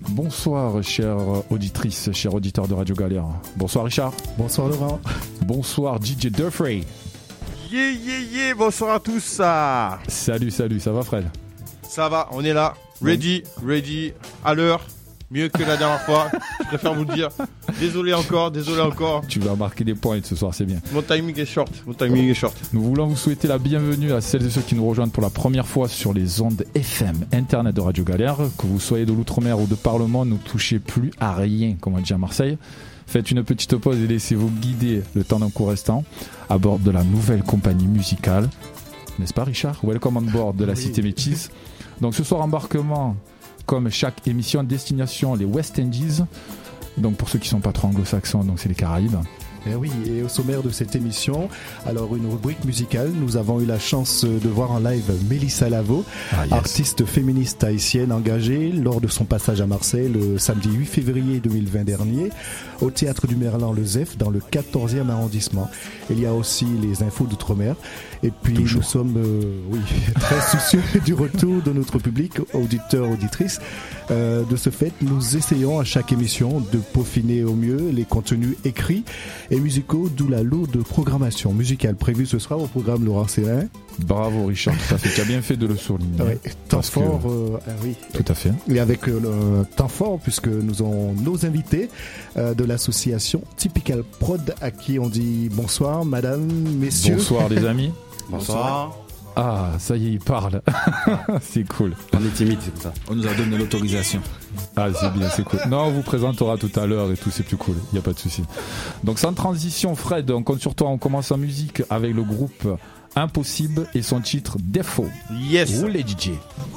Bonsoir, chères auditrices, chers auditeurs de Radio Galère. Bonsoir, Richard. Bonsoir, Laurent. Bonsoir, DJ Durfrey. Bonsoir à tous. Salut, ça va, Fred? Ça va, on est là. Ready, à l'heure. Mieux que la dernière fois, je préfère vous le dire. Désolé encore. Tu vas marquer des points ce soir, c'est bien. Mon timing est short. Nous voulons vous souhaiter la bienvenue à celles et ceux qui nous rejoignent pour la première fois sur les ondes FM, Internet de Radio Galère. Que vous soyez de l'outre-mer ou de par le monde, ne touchez plus à rien, comme on dit à Marseille. Faites une petite pause et laissez-vous guider le temps d'un court restant à bord de la nouvelle compagnie musicale. N'est-ce pas, Richard? Welcome on board de la Cité Métisse. Donc ce soir, embarquement... Comme chaque émission, destination les West Indies. Donc pour ceux qui ne sont pas trop anglo-saxons, donc c'est les Caraïbes. Et oui, et au sommaire de cette émission, alors une rubrique musicale, nous avons eu la chance de voir en live Mélissa Lavo, artiste féministe haïtienne engagée lors de son passage à Marseille le samedi 8 février 2020 dernier au Théâtre du Merlan Le Zef dans le 14e arrondissement. Il y a aussi les infos d'outre-mer et puis nous sommes très soucieux du retour de notre public, auditeurs, auditrices. De ce fait, nous essayons à chaque émission de peaufiner au mieux les contenus écrits et musicaux, d'où la lourde programmation musicale prévue ce soir au programme Laurent Cérin. Bravo Richard, tout à fait, tu as bien fait de le souligner. Oui, temps fort, oui. Tout à fait. Et avec le temps fort, puisque nous avons nos invités de l'association Typical Prod, à qui on dit bonsoir, madame, messieurs. Bonsoir les amis. Bonsoir. Ah, ça y est, il parle. C'est cool. On est timide, c'est pour ça. On nous a donné l'autorisation. Ah, c'est bien, c'est cool. Non, on vous présentera tout à l'heure et tout, c'est plus cool. Il n'y a pas de souci. Donc, sans transition, Fred, on compte sur toi. On commence en musique avec le groupe Impossible et son titre Défaut. Yes. Où les DJ?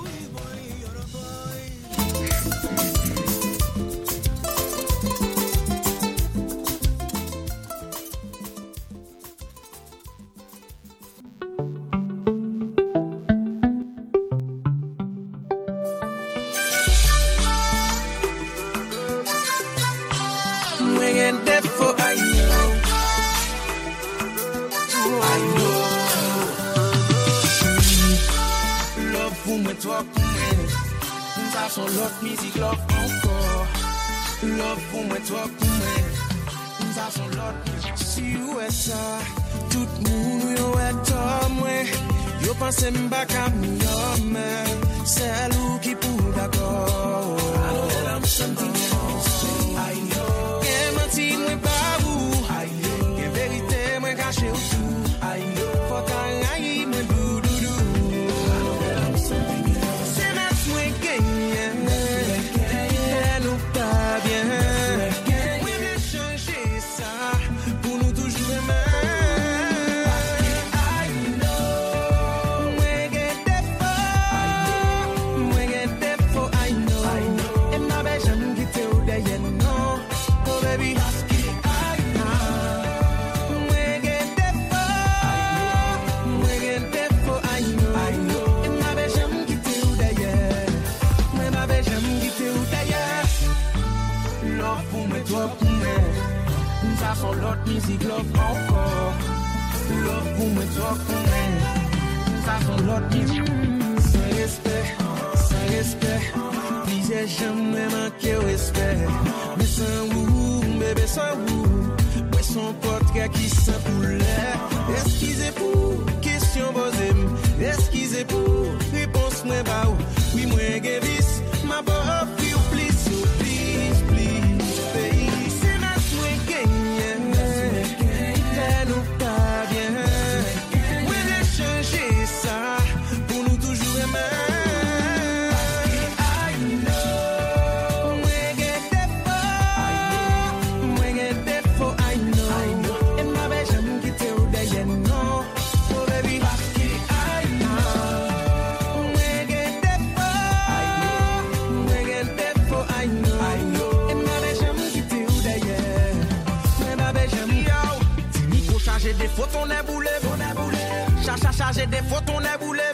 Chargé des fautes, on est boulé.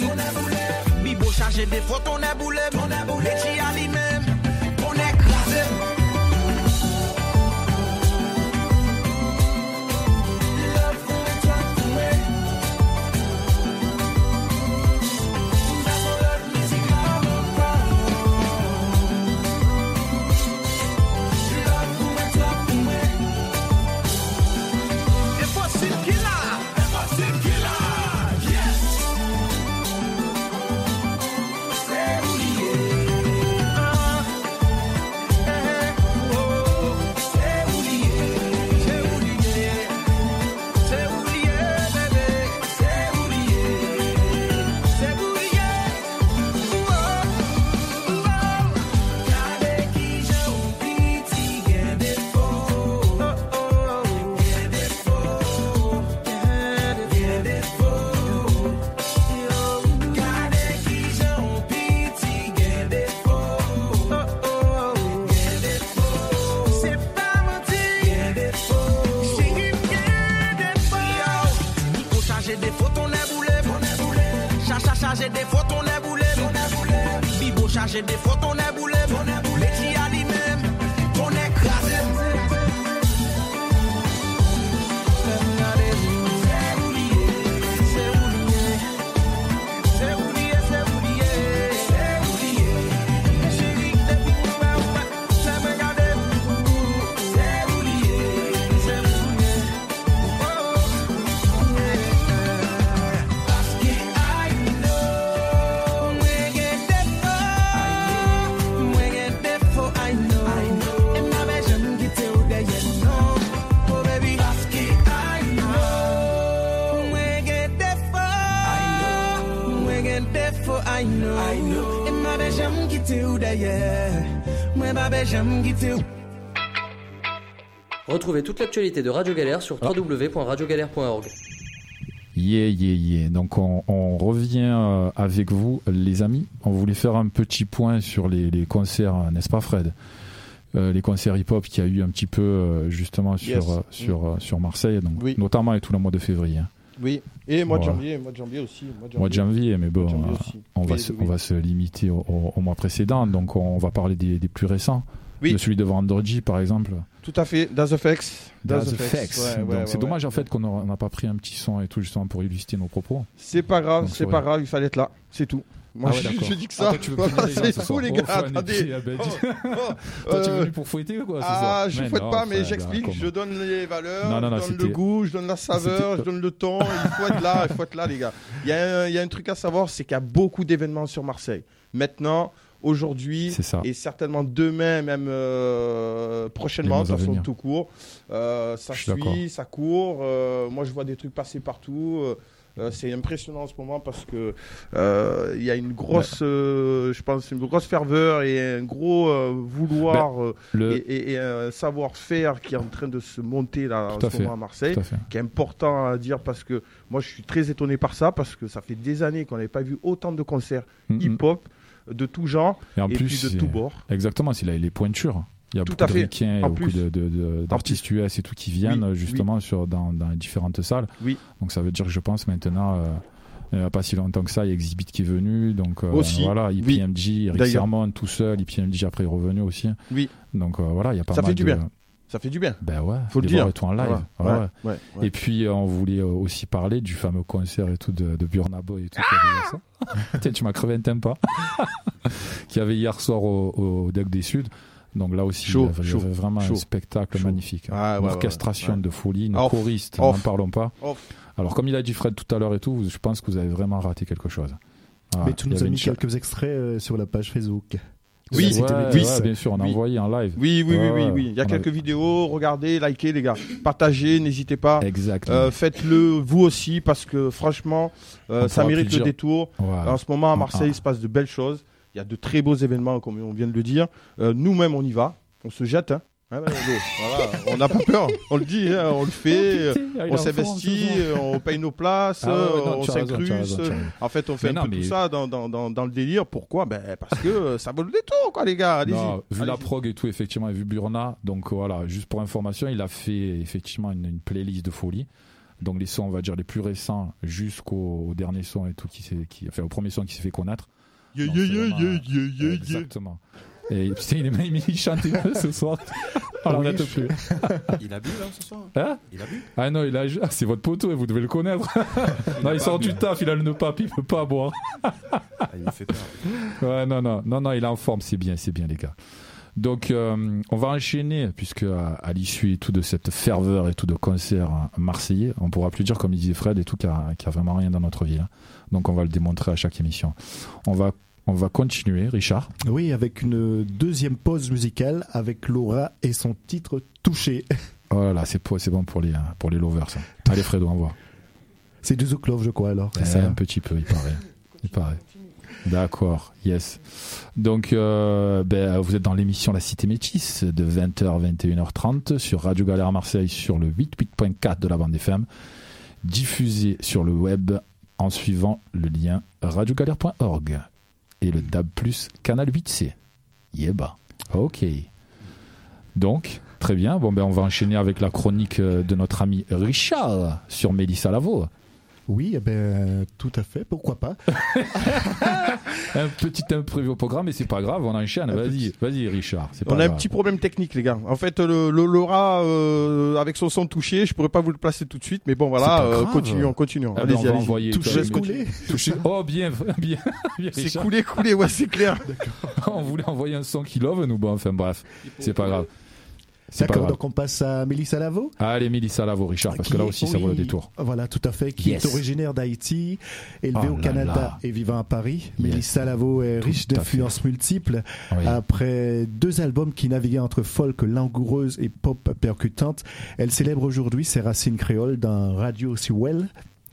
Bibo chargé des fautes, on est boulé. Les chia lui-même, on est écrasé. chargé des fois ton éboulé, les qui a lui-même, ton écrasé. Retrouvez toute l'actualité de Radio Galère sur www.radiogalère.org. Donc on revient avec vous, les amis. On voulait faire un petit point sur les concerts, n'est-ce pas, Fred? Les concerts hip-hop qu'il y a eu un petit peu justement sur Marseille, donc, oui. Notamment et tout le mois de février. Oui, et mois de janvier aussi. Mois de janvier, mais bon, on va se limiter au mois précédent, donc on va parler des plus récents. Oui. De celui de vendredi, par exemple. Tout à fait, Das Effects. Donc c'est dommage en fait qu'on n'a pas pris un petit son et tout justement pour illustrer nos propos. C'est pas grave, pas grave, il fallait être là, c'est tout. Moi, je dis que ça. C'est fou, les gars. Attendez. Toi, tu es venu pour fouetter ou quoi? Je fouette pas, mais j'explique. Je donne les valeurs, je donne le goût, je donne la saveur, je donne le ton. Il faut être là, les gars. Il y a un truc à savoir, c'est qu'il y a beaucoup d'événements sur Marseille. Maintenant, aujourd'hui, et certainement demain, même prochainement, de toute façon, tout court. Ça suit, ça court. Moi, je vois des trucs passer partout. C'est impressionnant en ce moment parce que il y a une grosse, je pense, une grosse ferveur et un gros vouloir et un savoir-faire qui est en train de se monter là en ce moment à Marseille, qui est important à dire parce que moi je suis très étonné par ça parce que ça fait des années qu'on n'avait pas vu autant de concerts hip-hop de tout genre et plus, puis de tout bord. Exactement, c'est les pointures. Il y a beaucoup de ricains, beaucoup d'artistes US et tout qui viennent justement dans les différentes salles. Oui. Donc ça veut dire que je pense maintenant, il n'y a pas si longtemps que ça, il y a Exhibit qui est venu. Donc voilà, IPMG, Eric Sermon tout seul, IPMG après est revenu aussi. Oui. Donc voilà, il y a pas mal de... Ça fait du bien. Ben ouais, faut le dire. Et tout en live. Ouais. Et puis on voulait aussi parler du fameux concert et tout de Burna Boy et tout qui avait hier soir. Tiens, tu m'as crevé un tempo. Qui avait hier soir au Deck des Suds. Donc là aussi, il y avait vraiment un spectacle magnifique. Une orchestration de folie, une choriste, n'en parlons pas. Alors comme il a dit Fred tout à l'heure et tout, je pense que vous avez vraiment raté quelque chose. Mais tu nous as mis quelques extraits sur la page Facebook. Oui, bien sûr, on a envoyé en live. Oui. Il y a quelques vidéos, regardez, likez les gars, partagez, n'hésitez pas. Exactement. Faites-le vous aussi parce que franchement, ça mérite le détour. En ce moment à Marseille, il se passe de belles choses. Il y a de très beaux événements, comme on vient de le dire. Nous-mêmes, on y va, on se jette. Voilà, on n'a pas peur, on le dit, on le fait, on s'investit, on paye nos places, on s'incruste. En fait, on fait un peu tout ça dans le délire. Pourquoi? Parce que ça vaut le détour, quoi, les gars. Allez-y. Vu la prog et tout, effectivement, et vu Burna, donc voilà, juste pour information, il a fait effectivement une playlist de folie. Donc les sons, on va dire, les plus récents jusqu'au dernier son et tout, au premier son qui s'est fait connaître. Exactement. Et putain, il chante ce soir. Alors, on n'arrête plus. Il a bu là ce soir? Il a bu? Ah non, c'est votre poteau et vous devez le connaître. Non, il sort du taf, il a le nœud pape, il peut pas boire. Il fait peur. Ouais, non, il est en forme, c'est bien les gars. Donc, on va enchaîner, puisque à l'issue et tout de cette ferveur et tout de concert marseillais, on pourra plus dire, comme il disait Fred, et tout, qu'il n'y a vraiment rien dans notre vie. Hein. Donc, on va le démontrer à chaque émission. On va continuer, Richard. Oui, avec une deuxième pause musicale avec Laura et son titre Touché. Voilà, c'est bon pour les lovers. Ça. Allez, Fredo, on voit. C'est du Zouk Love, je crois, alors. C'est ça. Un petit peu, il paraît. D'accord, yes. Donc, vous êtes dans l'émission La Cité Métisse de 20h à 21h30 sur Radio Galère Marseille sur le 88.4 de la bande FM, diffusé sur le web en suivant le lien radiogalère.org et le DAB+, canal 8C. Ok. Donc, très bien. On va enchaîner avec la chronique de notre ami Richard sur Mélissa Lavo. Oui, tout à fait, pourquoi pas. Un petit imprévu au programme, mais c'est pas grave, on enchaîne. Vas-y Richard. On a un petit problème technique, les gars. En fait, le Laura, avec son son touché, je pourrais pas vous le placer tout de suite, mais bon, voilà, continuons. Allez-y, allez-y. Touché. Oh, bien. C'est coulé, ouais, c'est clair. On voulait envoyer un son qui love, nous, bon, enfin, bref, c'est pas grave. D'accord, donc on passe à Mélissa Lavo. Allez, Mélissa Lavo, Richard, parce que là aussi, ça vaut le détour. Voilà, tout à fait, qui est originaire d'Haïti, élevée au Canada et vivant à Paris. Mélissa Lavo est riche d'influences multiples. Oui. Après 2 albums qui naviguaient entre folk langoureuse et pop percutante, elle célèbre aujourd'hui ses racines créoles dans Radio Sewell.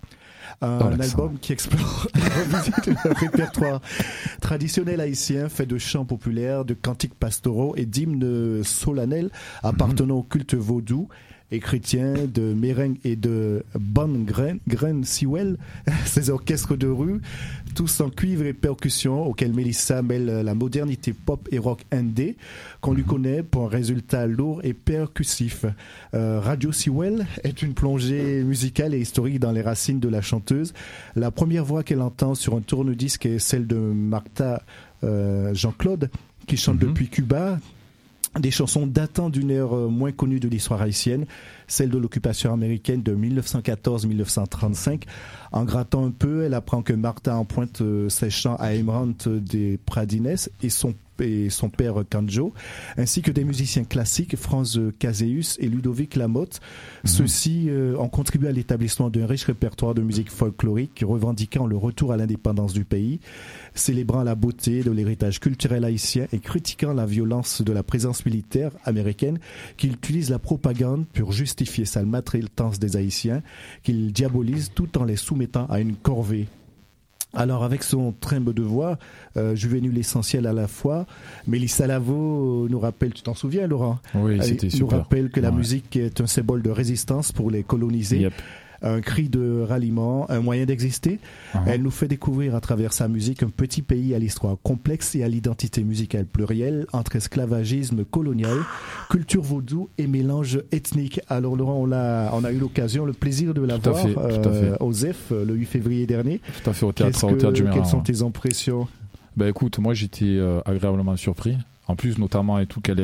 Un album qui explore et revisite le répertoire traditionnel haïtien fait de chants populaires, de cantiques pastoraux et d'hymnes solennels appartenant au culte vaudou et chrétien, de merengue et de bonne graine Sewell, ces orchestres de rue, tous en cuivre et percussion, auxquels Mélissa mêle la modernité pop et rock indé, qu'on lui connaît pour un résultat lourd et percussif. Radio Sewell est une plongée musicale et historique dans les racines de la chanteuse. La première voix qu'elle entend sur un tourne-disque est celle de Martha Jean-Claude, qui chante depuis Cuba, des chansons datant d'une ère moins connue de l'histoire haïtienne, celle de l'occupation américaine de 1914-1935. En grattant un peu, elle apprend que Martha emprunte ses chants à Emerald des Pradines et son père Kanjo, ainsi que des musiciens classiques, Franz Caseus et Ludovic Lamotte. Ceux-ci ont contribué à l'établissement d'un riche répertoire de musique folklorique revendiquant le retour à l'indépendance du pays, célébrant la beauté de l'héritage culturel haïtien et critiquant la violence de la présence militaire américaine qui utilise la propagande pour justifier sa maltraitance des Haïtiens, qu'il diabolise tout en les soumettant à une corvée. Alors avec son timbre de voix, juvénile essentiel à la fois, Mélissa Lavo nous rappelle, tu t'en souviens Laurent ? Oui, c'était super. Nous rappelle que la musique est un symbole de résistance pour les colonisés. Yep. Un cri de ralliement, un moyen d'exister. Elle nous fait découvrir à travers sa musique un petit pays à l'histoire complexe et à l'identité musicale plurielle entre esclavagisme colonial, culture vaudou et mélange ethnique. Alors Laurent, on a eu l'occasion, le plaisir de la voir au ZEF le 8 février dernier. Tout à fait, au théâtre du Mérin. Quelles sont tes impressions ? Écoute, moi j'étais agréablement surpris. En plus, notamment et tout, qu'elle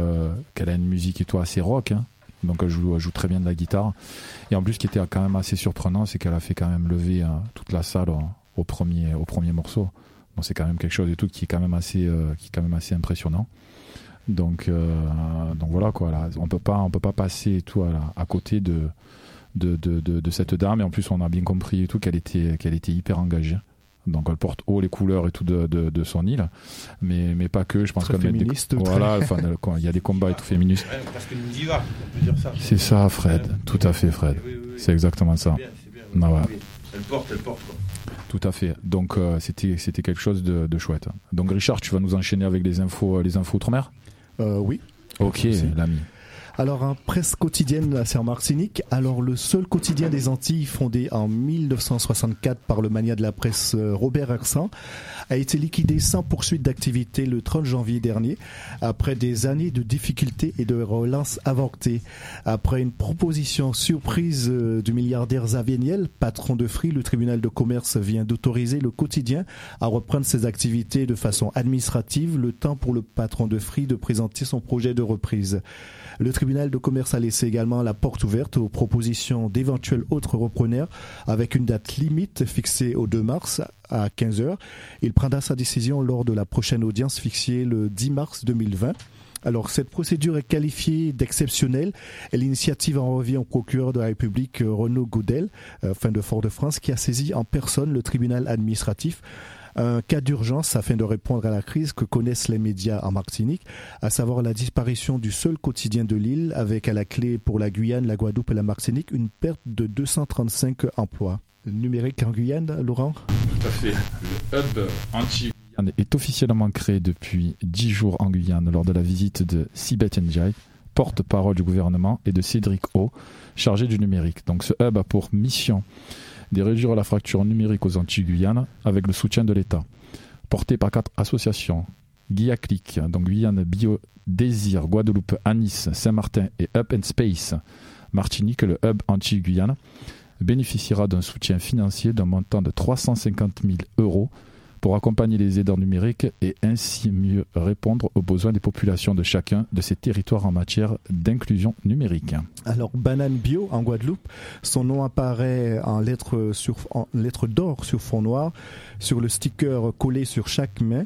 a une musique et tout assez rock, hein. Donc elle joue très bien de la guitare. Et en plus, ce qui était quand même assez surprenant, c'est qu'elle a fait quand même lever toute la salle au premier morceau. Donc c'est quand même quelque chose et tout qui est quand même assez impressionnant. Donc voilà quoi. Là, on peut pas passer et tout à côté de cette dame. Et en plus, on a bien compris et tout qu'elle était hyper engagée. Donc elle porte haut les couleurs et tout de son île, mais pas que. Je pense qu'elle met voilà, il y a des combats et tout féministes. Ouais, parce que une diva, on peut dire ça. C'est ça, Fred. Tout à fait, Fred. Oui. C'est exactement ça. C'est bien. Ouais. Elle porte quoi. Tout à fait. Donc c'était quelque chose de chouette. Donc Richard, tu vas nous enchaîner avec les infos outre-mer. Oui. Ok, l'ami. Alors, un presse quotidienne en Martinique. Alors, le seul quotidien des Antilles, fondé en 1964 par le magnat de la presse Robert Hersan, a été liquidé sans poursuite d'activité le 30 janvier dernier, après des années de difficultés et de relances avortées. Après une proposition surprise du milliardaire Xavier Niel, patron de Free, le tribunal de commerce vient d'autoriser le quotidien à reprendre ses activités de façon administrative, le temps pour le patron de Free de présenter son projet de reprise. Le tribunal de commerce a laissé également la porte ouverte aux propositions d'éventuels autres repreneurs avec une date limite fixée au 2 mars à 15h. Il prendra sa décision lors de la prochaine audience fixée le 10 mars 2020. Alors, cette procédure est qualifiée d'exceptionnelle et l'initiative en revient au procureur de la République Renaud Goudel, de Fort-de-France, qui a saisi en personne le tribunal administratif. Un cas d'urgence afin de répondre à la crise que connaissent les médias en Martinique, à savoir la disparition du seul quotidien de l'île, avec à la clé pour la Guyane, la Guadeloupe et la Martinique une perte de 235 emplois. Numérique en Guyane, Laurent ? Tout à fait. Le hub anti-Guyane est officiellement créé depuis 10 jours en Guyane lors de la visite de Sibeth Ndiaye, porte-parole du gouvernement, et de Cédric O, chargé du numérique. Donc ce hub a pour mission de réduire la fracture numérique aux Antilles-Guyane avec le soutien de l'État. Porté par 4 associations, Guiaclic, donc Guyane Bio Désir, Guadeloupe, Anis, Saint-Martin et Up and Space Martinique, le hub Antilles-Guyane bénéficiera d'un soutien financier d'un montant de 350 000 € pour accompagner les aidants numériques et ainsi mieux répondre aux besoins des populations de chacun de ces territoires en matière d'inclusion numérique. Alors, Banane Bio en Guadeloupe, son nom apparaît en lettres d'or sur fond noir, sur le sticker collé sur chaque main.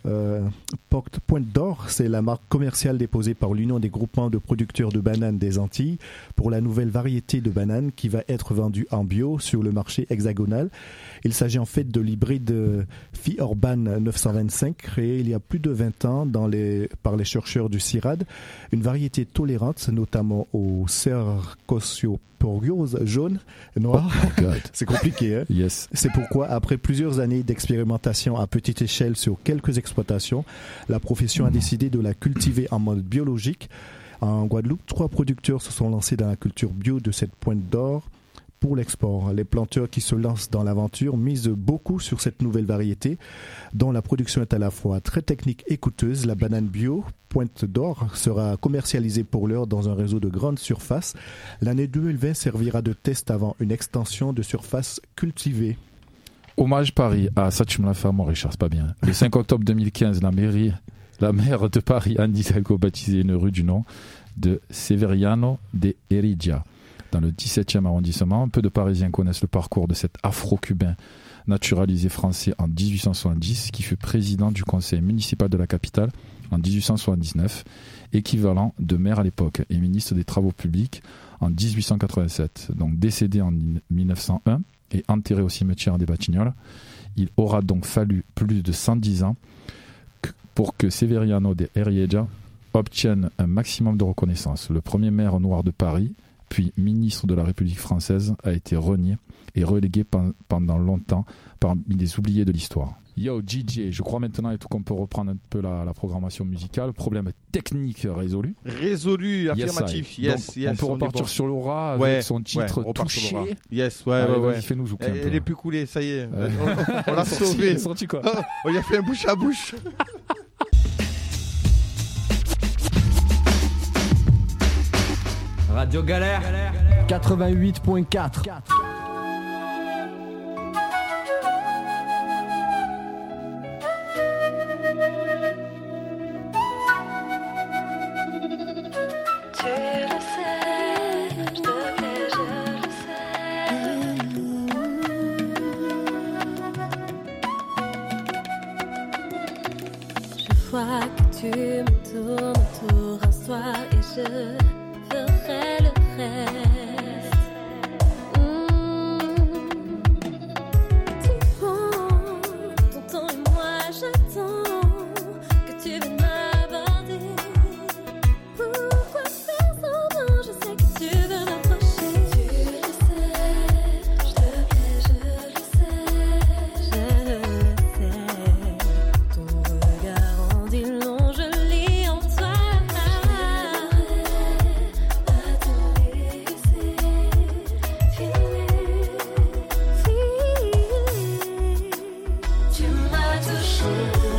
Pointe d'Or, c'est la marque commerciale déposée par l'Union des groupements de producteurs de bananes des Antilles pour la nouvelle variété de bananes qui va être vendue en bio sur le marché hexagonal. Il s'agit en fait de l'hybride Fiorban 925 créé il y a plus de 20 ans par les chercheurs du CIRAD, une variété tolérante notamment aux cercosporioses jaunes, noires. Oh c'est compliqué, hein? Yes. C'est pourquoi, après plusieurs années d'expérimentation à petite échelle sur quelques exploitations, la profession a décidé de la cultiver en mode biologique. En Guadeloupe, 3 producteurs se sont lancés dans la culture bio de cette pointe d'or pour l'export. Les planteurs qui se lancent dans l'aventure misent beaucoup sur cette nouvelle variété dont la production est à la fois très technique et coûteuse. La banane bio Pointe d'Or sera commercialisée pour l'heure dans un réseau de grandes surfaces. L'année 2020 servira de test avant une extension de surface cultivée. Hommage Paris. Ah, ça tu me l'as fait à moi, Richard, c'est pas bien. Le 5 octobre 2015, la maire de Paris, Anne Hidalgo, baptisé une rue du nom de Severiano de Heredia. Dans le 17e arrondissement, peu de Parisiens connaissent le parcours de cet afro-cubain naturalisé français en 1870 qui fut président du conseil municipal de la capitale en 1879, équivalent de maire à l'époque, et ministre des Travaux publics en 1887. Donc décédé en 1901 et enterré au cimetière des Batignolles. Il aura donc fallu plus de 110 ans pour que Severiano de Heredia obtienne un maximum de reconnaissance. Le premier maire noir de Paris, puis ministre de la République française, a été renié et relégué pendant longtemps parmi les oubliés de l'histoire. Yo, DJ, je crois maintenant et tout qu'on peut reprendre un peu la programmation musicale. Problème technique résolu. Résolu, affirmatif. Yes, donc, on peut repartir sur Laura avec son titre Touché. Yes, ouais. Fais-nous zouk. Elle est plus coulée, ça y est. On l'a sauvée. Quoi. On lui a fait un bouche à bouche. Radio Galère 88.4. Tu me tournes autour un soir et je ferai le reste. Tu prends ton temps et moi j'attends que tu viennes m'aborder. Pourquoi faire semblant? Je sais que tu veux m'approcher. Tu le sais, je te plais, je le sais. Je le sais. Ton regard en dit long, je lis en toi. Pas te laisser filer. Tu m'as touché,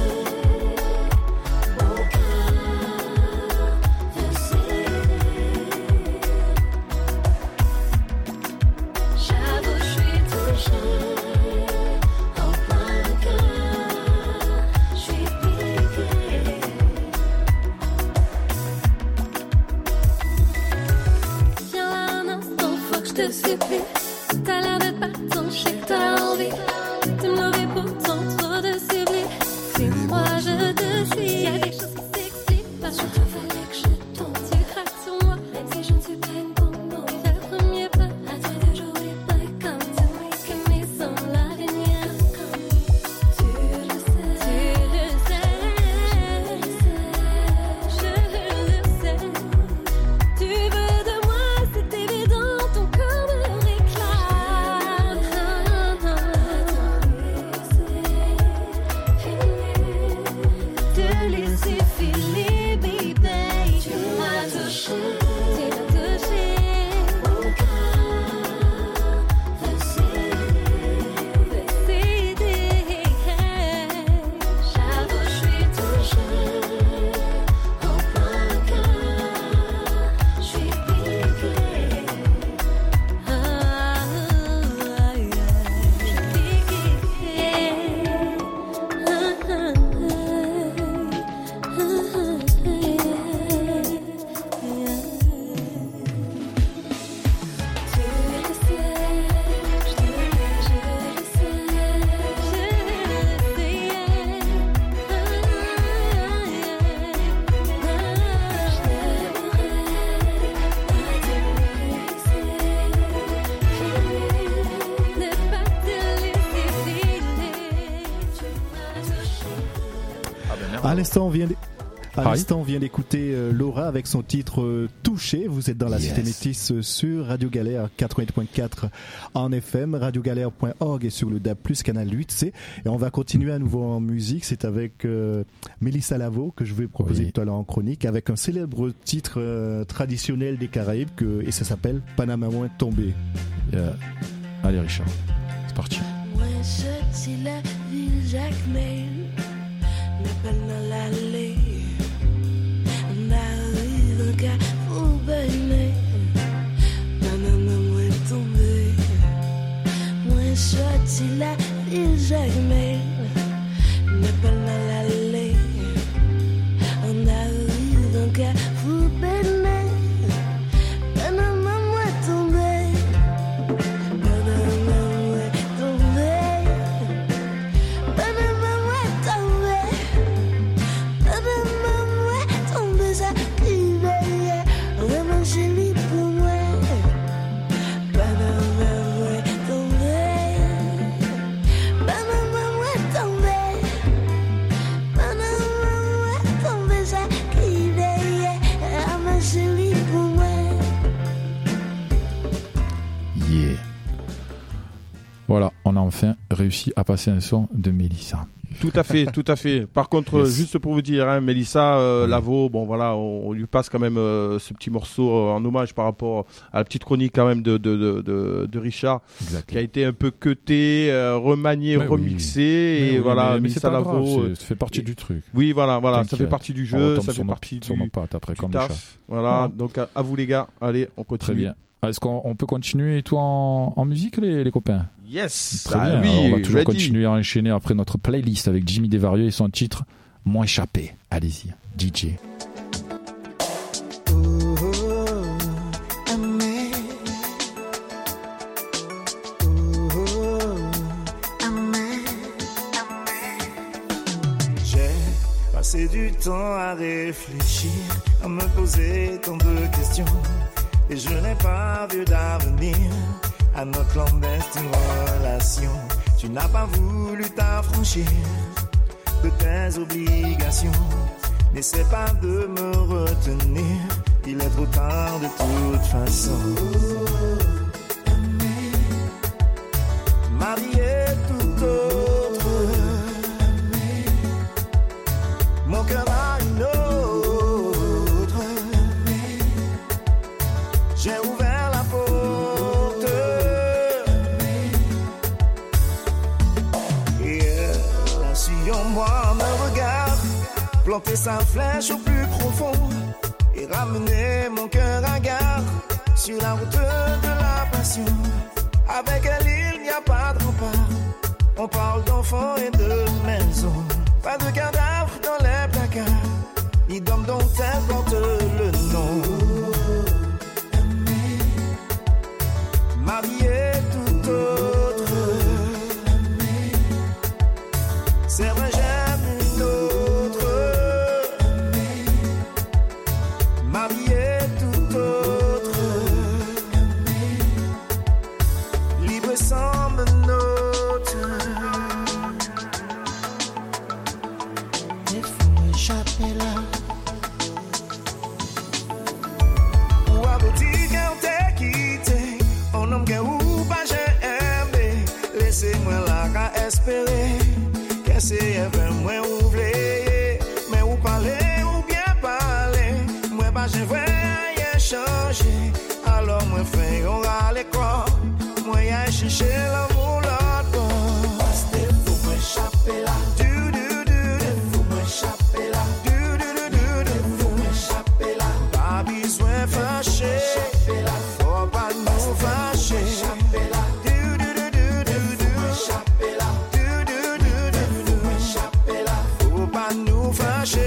mon cœur veut céder. J'avoue, je suis touché, en plein cœur, je suis piqué. Viens là un instant, faut que je te supplie. T'as l'air d'être partant, je sais que t'as envie de me lever, pourtant trop de sublis. Suis-moi, je te suis. Y'a des choses qui s'expliquent pas. Surtout fallait que je tombe. Tu craques sur moi, même si je ne suis pas une bonbon. Fais le premier pas, à toi de jouer pas comme to me. Que mes sons l'avenir comme tu le sais. Tu le sais, je le sais. Tu veux de moi, c'est évident, ton corps me réclame. l'instant, on vient d'écouter Laura avec son titre Touché. Vous êtes dans la Cité Métisse sur Radio Galère 88.4 en FM, radiogalère.org et sur le DAB+, canal 8C. Et on va continuer à nouveau en musique. C'est avec Mélissa Lavo que je vais proposer tout à l'heure en chronique avec un célèbre titre traditionnel des Caraïbes et ça s'appelle Panama Moins Tombé. Allez Richard, c'est parti. Moi, c'est la ville Jacques-Mel, mais pas dans l'allée. On arrive en cas pour baigner. Panama moins tombé. Moi, sorti la ville Jacques-Mel, mais pas dans l'allée. On arrive en cas pour baigner. Panama moins tombé. Voilà, on a enfin réussi à passer un son de Mélissa. Tout à fait, tout à fait. Par contre, juste pour vous dire, hein, Mélissa Lavo, bon voilà, on lui passe quand même ce petit morceau en hommage par rapport à la petite chronique quand même de Richard, qui a été un peu cuté, remanié, remixé, et voilà, Mélissa Lavo, ça fait partie du truc. Oui, voilà, ça fait partie du jeu, ça fait partie du taf. Voilà, donc à vous les gars, allez, on continue. Très bien. Est-ce qu'on peut continuer tout en musique, les copains? Yes. Très bien. Oui, alors, on va toujours continuer à enchaîner après notre playlist avec Jimmy Desvarieux et son titre Moins échappé. Allez-y, DJ. J'ai passé du temps à réfléchir, à me poser tant de questions. Et je n'ai pas vu d'avenir à notre clandestine relation. Tu n'as pas voulu t'affranchir de tes obligations. N'essaie pas de me retenir, il est trop tard de toute façon. Ma vie est tout autre. Mon cœur a une autre. J'ai ouvert la porte et elle, sur moi, me regarde, planter sa flèche au plus profond et ramener mon cœur à gare sur la route de la passion. Avec elle, il n'y a pas de rempart. On parle d'enfants et de maisons. Pas de cadavres dans les placards, ni d'hommes dont elle porte le nom. Ma vie est tout autre. C'est vrai, j'aime une autre. Ma vie est tout autre. Libre sans menottes. Il faut m'échapper là. Ou à boutique, on t'a quitté. Un homme que ou pas j'ai aimé. Laissez-moi là qu'à espérer. Qu'est-ce que c'est moi ouvler. Mais ou parler ou bien parler. Moi pas j'ai vrai rien changé. Alors moi fais on à l'écran. Moi y'a cherché l'amour l'autre bord. Parce qu'il faut m'échapper là. Faut m'échapper là. Faut m'échapper là. Pas besoin fâcher. Faut pas nous fâcher. Faut pas nous fâcher.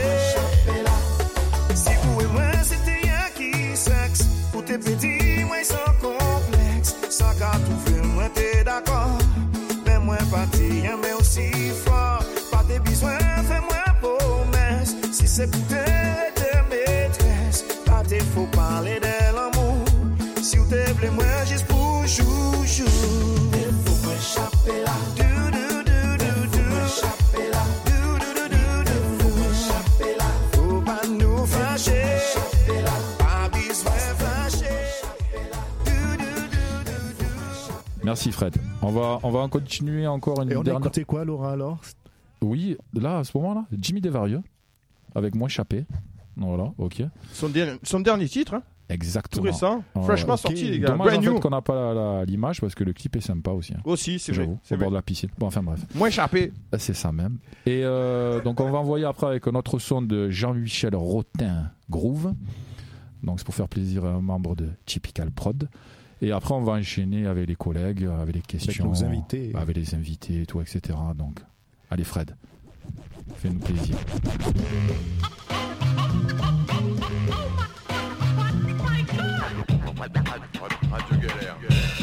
Si vous et moi c'était un qui sexe, pour tes petits moi sans complexe, sans qu'à trouver moi t'es d'accord. Mais moi parti mais aussi fort, pas tes besoins fais-moi promesse. Si c'est pour tes maîtresses, pas tes faut parler de l'amour. Si vous te plaît moi juste pour chouchou. Il faut m'échapper là. Faut m'échapper là. Merci Fred. On va continuer encore une dernière. Et on a écouté quoi, Laura, alors? Oui, là, à ce moment-là, Jimmy Desvarieux, avec Moins Échappé. Voilà, ok. Son dernier titre, hein. Exactement. Tout récent, fraîchement sorti, les gars. Dommage brand en new. fait qu'on n'a pas l'image parce que le clip est sympa aussi. Hein. Aussi, c'est vrai. Au bord de la piscine. Bon, enfin bref. Moins Échappé. C'est ça même. Et donc on va envoyer après avec un autre son de Jean-Michel Rotin, Groove. Donc c'est pour faire plaisir à un membre de Typical Prod. Et après on va enchaîner avec les collègues, avec les questions, avec nos invités, avec les invités et tout, etc. Donc allez Fred, fais-nous plaisir. Radio Galère.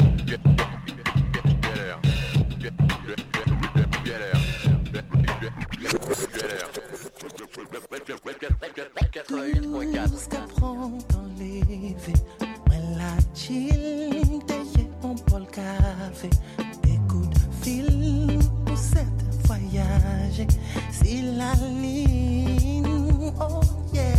Tout qu'apprend dans les vies. Moi la chill, derrière mon bol café. Des coups de fil pour cette voyage. Si la ligne, oh yeah.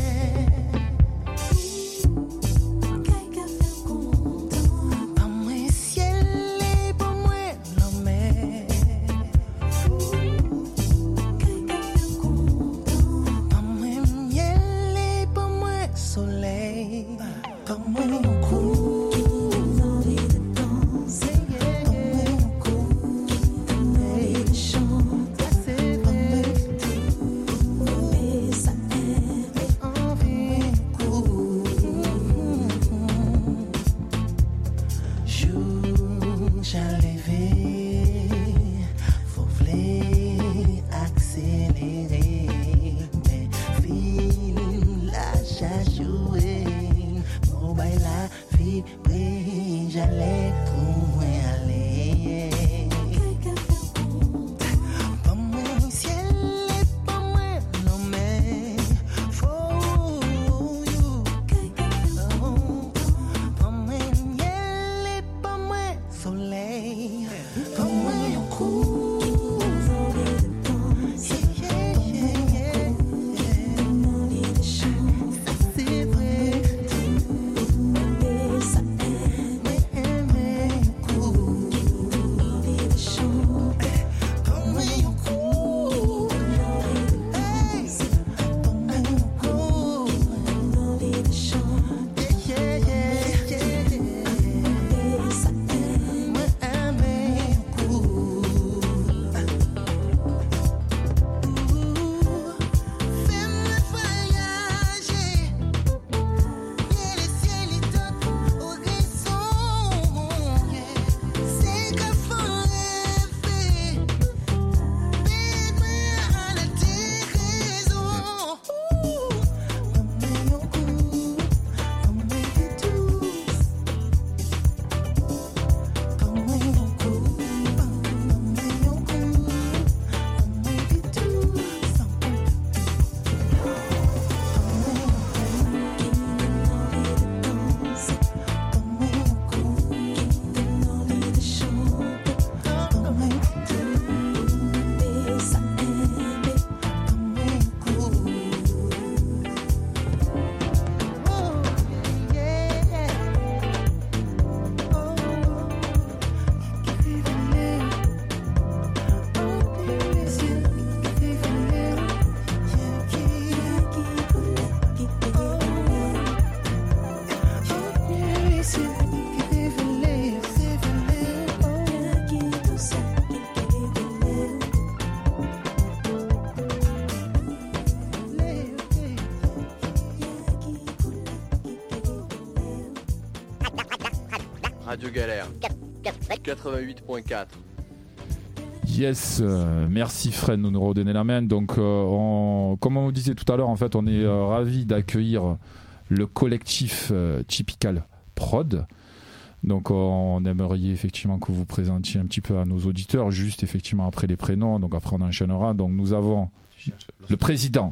Radio Galère 88.4. Yes, merci Fred de nous redonner la main. Donc, comme on vous disait tout à l'heure, en fait, on est ravis d'accueillir le collectif Typical Prod. Donc, on aimerait effectivement que vous présentiez un petit peu à nos auditeurs, juste effectivement après les prénoms. Donc, après, on enchaînera. Donc, nous avons le président.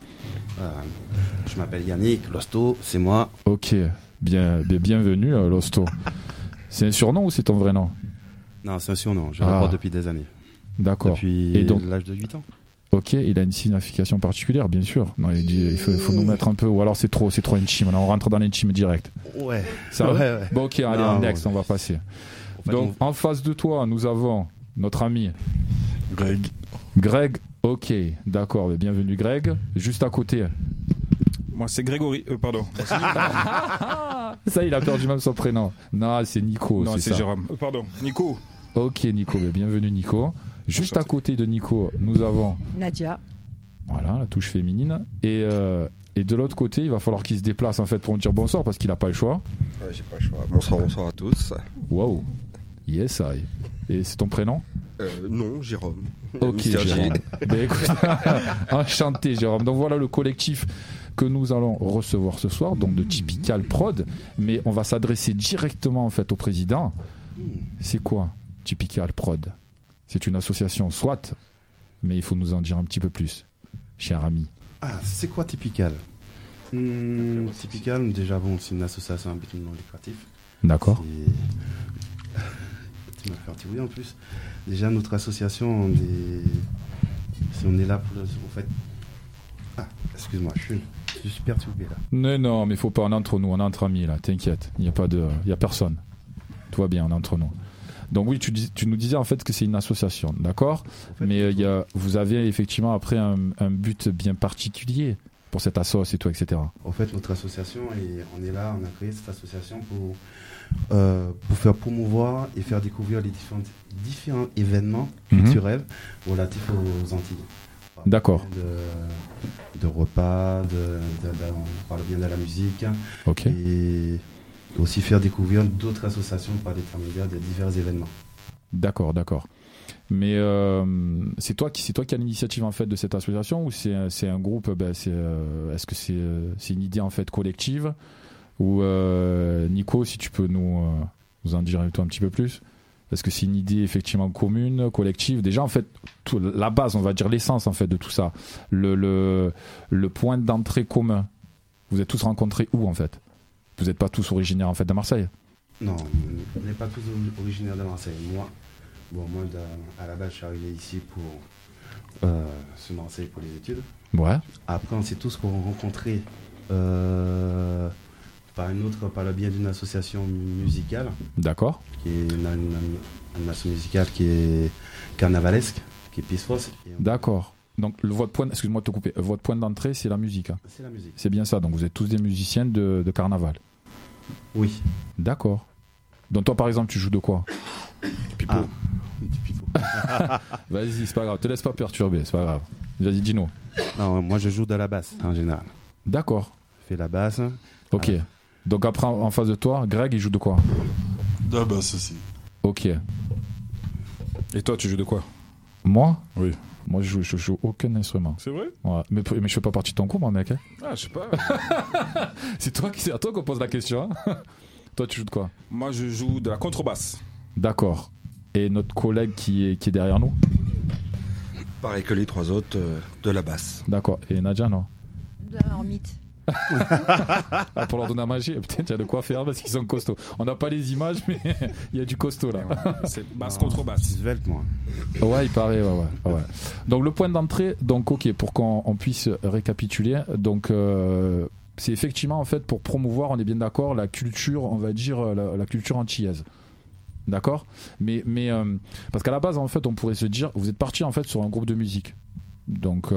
Je m'appelle Yannick, Losto, c'est moi. Ok, bienvenue Losto. C'est un surnom ou c'est ton vrai nom? Non, c'est un surnom, je le porte depuis des années. D'accord. Depuis l'âge de 8 ans. Ok, il a une signification particulière, bien sûr. Non, il faut nous mettre un peu, ou alors c'est trop intime. Là, on rentre dans l'intime direct. Ouais. Ça ouais. Bon, ok, allez, next, on va passer. Donc en face de toi, nous avons notre ami Greg, ok, d'accord, bienvenue Greg. Juste à côté. Moi c'est Grégory, pardon. Ça, il a perdu même son prénom. Non, c'est Nico. Non, c'est Jérôme. Pardon, Nico. Ok, Nico, bienvenue Nico. Juste à côté de Nico, nous avons Nadia. Voilà, la touche féminine. Et de l'autre côté, il va falloir qu'il se déplace en fait pour me dire bonsoir parce qu'il n'a pas le choix. Ouais, j'ai pas le choix. Bonsoir à tous. Wow. Yes, I. Et c'est ton prénom? Non, Jérôme. Ok, Jérôme. Écoute, enchanté, Jérôme. Donc voilà le collectif que nous allons recevoir ce soir, donc de Typical Prod. Mais on va s'adresser directement en fait au président. C'est quoi Typical Prod? C'est une association, soit, mais il faut nous en dire un petit peu plus, cher ami. Ah, c'est quoi Typical? Typical, déjà, c'est une association à but non lucratif. D'accord. Tu m'as fait articuler en plus. Déjà, notre association, on est là pour... En fait... Ah, excuse-moi, je suis perturbé là. Non, mais faut pas, on est entre nous, on est entre amis là, t'inquiète. Il y a personne. Tout va bien, on est entre nous. Donc oui, tu nous disais en fait que c'est une association, d'accord, en fait, mais vous avez effectivement après un but bien particulier pour cette asso et tout, etc. En fait, notre association, on est là, on a créé cette association pour faire promouvoir et faire découvrir les différents événements culturels relatifs aux Antilles. D'accord. De repas, on parle bien de la musique. Ok. Et aussi faire découvrir d'autres associations par l'intermédiaire de divers événements. D'accord. Mais c'est toi qui as l'initiative en fait de cette association ou c'est un groupe? Est-ce que c'est une idée en fait collective ou Nico, si tu peux nous en dire un petit peu plus? Est-ce que c'est une idée effectivement commune, collective? Déjà en fait la base, on va dire l'essence en fait de tout ça, le point d'entrée commun. Vous êtes tous rencontrés où en fait? Vous n'êtes pas tous originaires en fait de Marseille? Non, on n'est pas tous originaires de Marseille. Moi, à la base, je suis arrivé ici sur Marseille pour les études. Ouais. Après, on s'est tous rencontrés par le biais d'une association musicale. D'accord. Qui est une association musicale qui est carnavalesque, qui est Pisfos. D'accord. Donc excuse-moi de te couper, votre point d'entrée c'est la musique. Hein. C'est la musique. C'est bien ça, donc vous êtes tous des musiciens de carnaval. Oui. D'accord. Donc toi par exemple tu joues de quoi? Du pipeau. Vas-y, c'est pas grave, te laisse pas perturber, c'est pas grave. Vas-y, dis-nous. Non, moi je joue de la basse en général. D'accord. Je fais la basse. Ok. Voilà. Donc après en face de toi, Greg il joue de quoi? De la basse aussi. Ok. Et toi tu joues de quoi? Moi? Oui. Moi, je joue aucun instrument. C'est vrai? Ouais. Mais je fais pas partie de ton cours, moi, mec. Hein. Ah, je sais pas. C'est à toi qu'on pose la question. Hein. Toi, tu joues de quoi? Moi, je joue de la contrebasse. D'accord. Et notre collègue qui est derrière nous? Pareil que les trois autres, de la basse. D'accord. Et Nadia, non? De la marmite. Pour leur donner à manger, peut-être il y a de quoi faire parce qu'ils sont costauds. On n'a pas les images, mais il y a du costaud là. C'est basse contre basse. Svelte, moi. Ouais, il paraît. Ouais. Donc le point d'entrée, donc ok, pour qu'on puisse récapituler, donc c'est effectivement en fait pour promouvoir, on est bien d'accord, la culture, on va dire la culture antillaise. D'accord, mais parce qu'à la base en fait, on pourrait se dire, vous êtes parti en fait sur un groupe de musique. Donc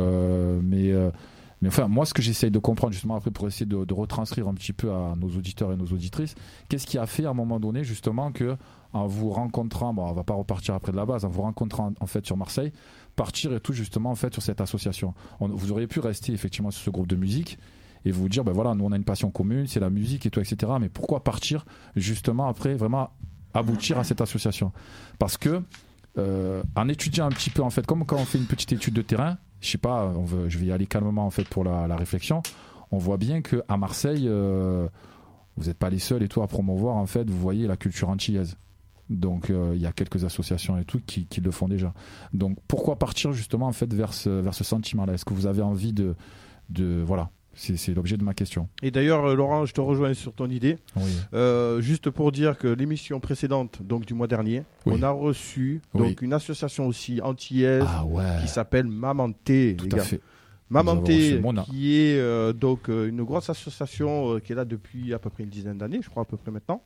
mais enfin, moi, ce que j'essaye de comprendre, justement, après, pour essayer de retranscrire un petit peu à nos auditeurs et nos auditrices, qu'est-ce qui a fait, à un moment donné, justement, que, en vous rencontrant, on va pas repartir après de la base, en vous rencontrant, en fait, sur Marseille, partir et tout, justement, en fait, sur cette association. Vous auriez pu rester, effectivement, sur ce groupe de musique et vous dire, voilà, nous, on a une passion commune, c'est la musique et tout, etc. Mais pourquoi partir, justement, après, vraiment aboutir à cette association? Parce que, en étudiant un petit peu, en fait, comme quand on fait une petite étude de terrain, je sais pas, je vais y aller calmement en fait pour la réflexion. On voit bien que à Marseille, vous n'êtes pas les seuls et tout à promouvoir en fait. Vous voyez la culture antillaise. Donc il y a quelques associations et tout qui le font déjà. Donc pourquoi partir justement en fait vers ce sentiment-là? Est-ce que vous avez envie de voilà? C'est l'objet de ma question. Et d'ailleurs, Laurent, je te rejoins sur ton idée. Oui. Juste pour dire que l'émission précédente, donc du mois dernier, on a reçu donc une association aussi antillaise qui s'appelle Mamanté. Tout à fait. Mamanté, qui est donc une grosse association qui est là depuis à peu près une dizaine d'années, je crois à peu près maintenant.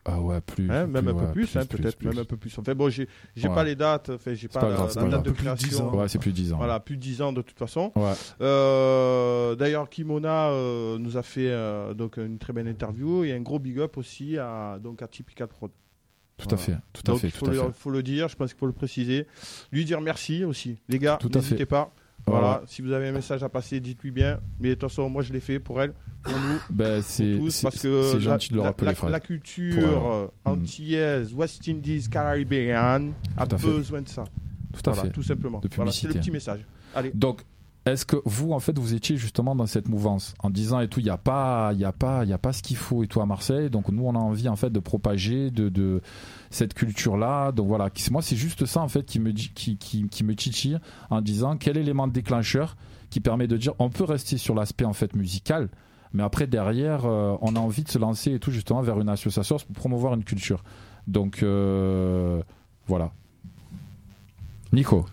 Ah ouais, plus. Même un peu plus, peut-être même un peu plus. Enfin bon, j'ai pas les dates, j'ai pas la date de création. Ouais, c'est plus de 10 ans. Voilà, plus de 10 ans de toute façon. Ouais. D'ailleurs, Kimona nous a fait donc une très belle interview et un gros big up aussi à Typical Prod. Tout à fait. Il faut le dire, je pense qu'il faut le préciser. Lui dire merci aussi. Les gars, n'hésitez pas. Voilà, si vous avez un message à passer, dites-lui bien. Mais de toute façon, moi je l'ai fait pour elle, pour nous, c'est pour tous, parce que gentil de le rappeler, la culture antillaise, West Indies, caribéenne a besoin de ça. Tout à fait. Tout simplement. Voilà, c'est le petit message. Allez. Donc, est-ce que vous, en fait, vous étiez justement dans cette mouvance en disant et tout, il y a pas ce qu'il faut et tout à Marseille. Donc nous, on a envie en fait de propager de cette culture-là. Donc voilà, moi, c'est juste ça en fait qui me titille en disant quel élément déclencheur qui permet de dire on peut rester sur l'aspect en fait musical, mais après derrière, on a envie de se lancer et tout justement vers une association pour promouvoir une culture. Donc voilà. Nico.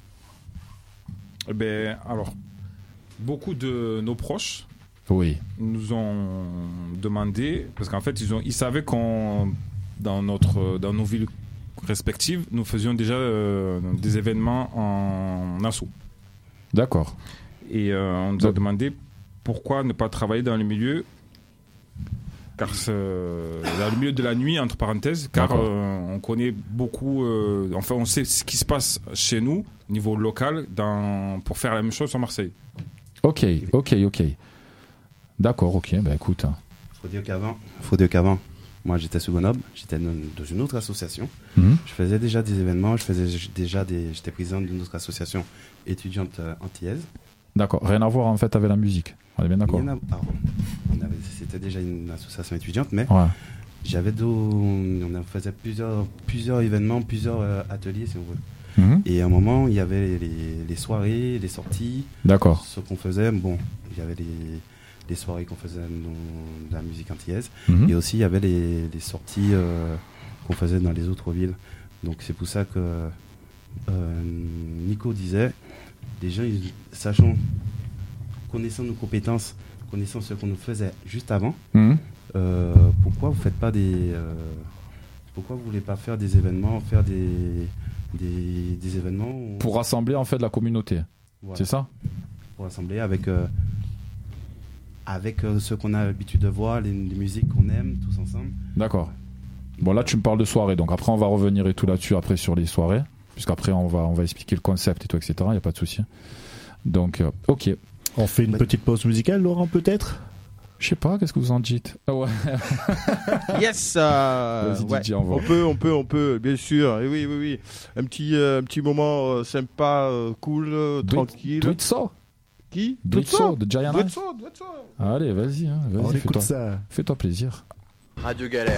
Alors, beaucoup de nos proches nous ont demandé, parce qu'en fait, ils savaient qu'on, dans nos villes respectives, nous faisions déjà des événements en asso. D'accord. Et on nous a demandé pourquoi ne pas travailler dans le milieu, car dans le milieu de la nuit, entre parenthèses, car on connaît beaucoup, on sait ce qui se passe chez nous, au niveau local, pour faire la même chose sur Marseille. Ok. D'accord, ok, écoute. Faut dire qu'avant, moi j'étais sous Grenoble, j'étais dans une autre association. Je faisais déjà des événements, j'étais président d'une autre association étudiante antillaise. D'accord, rien à voir en fait avec la musique. On est bien d'accord. C'était déjà une association étudiante, mais on faisait plusieurs événements, plusieurs ateliers si on veut. Et à un moment, il y avait les soirées, les sorties. D'accord. Ce qu'on faisait, il y avait les soirées qu'on faisait de la musique antillaise. Et aussi, il y avait les sorties qu'on faisait dans les autres villes. Donc c'est pour ça que Nico disait, les gens, connaissant nos compétences, connaissant ce qu'on nous faisait juste avant, pourquoi vous faites pas pourquoi vous voulez pas faire des événements, des événements pour rassembler en fait la communauté. Voilà. C'est ça. Pour rassembler avec ce qu'on a l'habitude de voir, les musiques qu'on aime tous ensemble. D'accord. Bon là tu me parles de soirée, donc après on va revenir et tout là-dessus après sur les soirées, puisqu'après on va expliquer le concept et tout etc. Il y a pas de souci. Donc ok. On fait une petite pause musicale, Laurent, peut-être? Je sais pas, qu'est-ce que vous en dites? Ouais. Yes. DJ, on peut, bien sûr. Et oui. Un petit moment sympa, cool, tranquille. Do it so. Qui? Do it so de Giant. Do it so. Allez, vas-y. On écoute ça. Fais-toi plaisir. Radio Galère.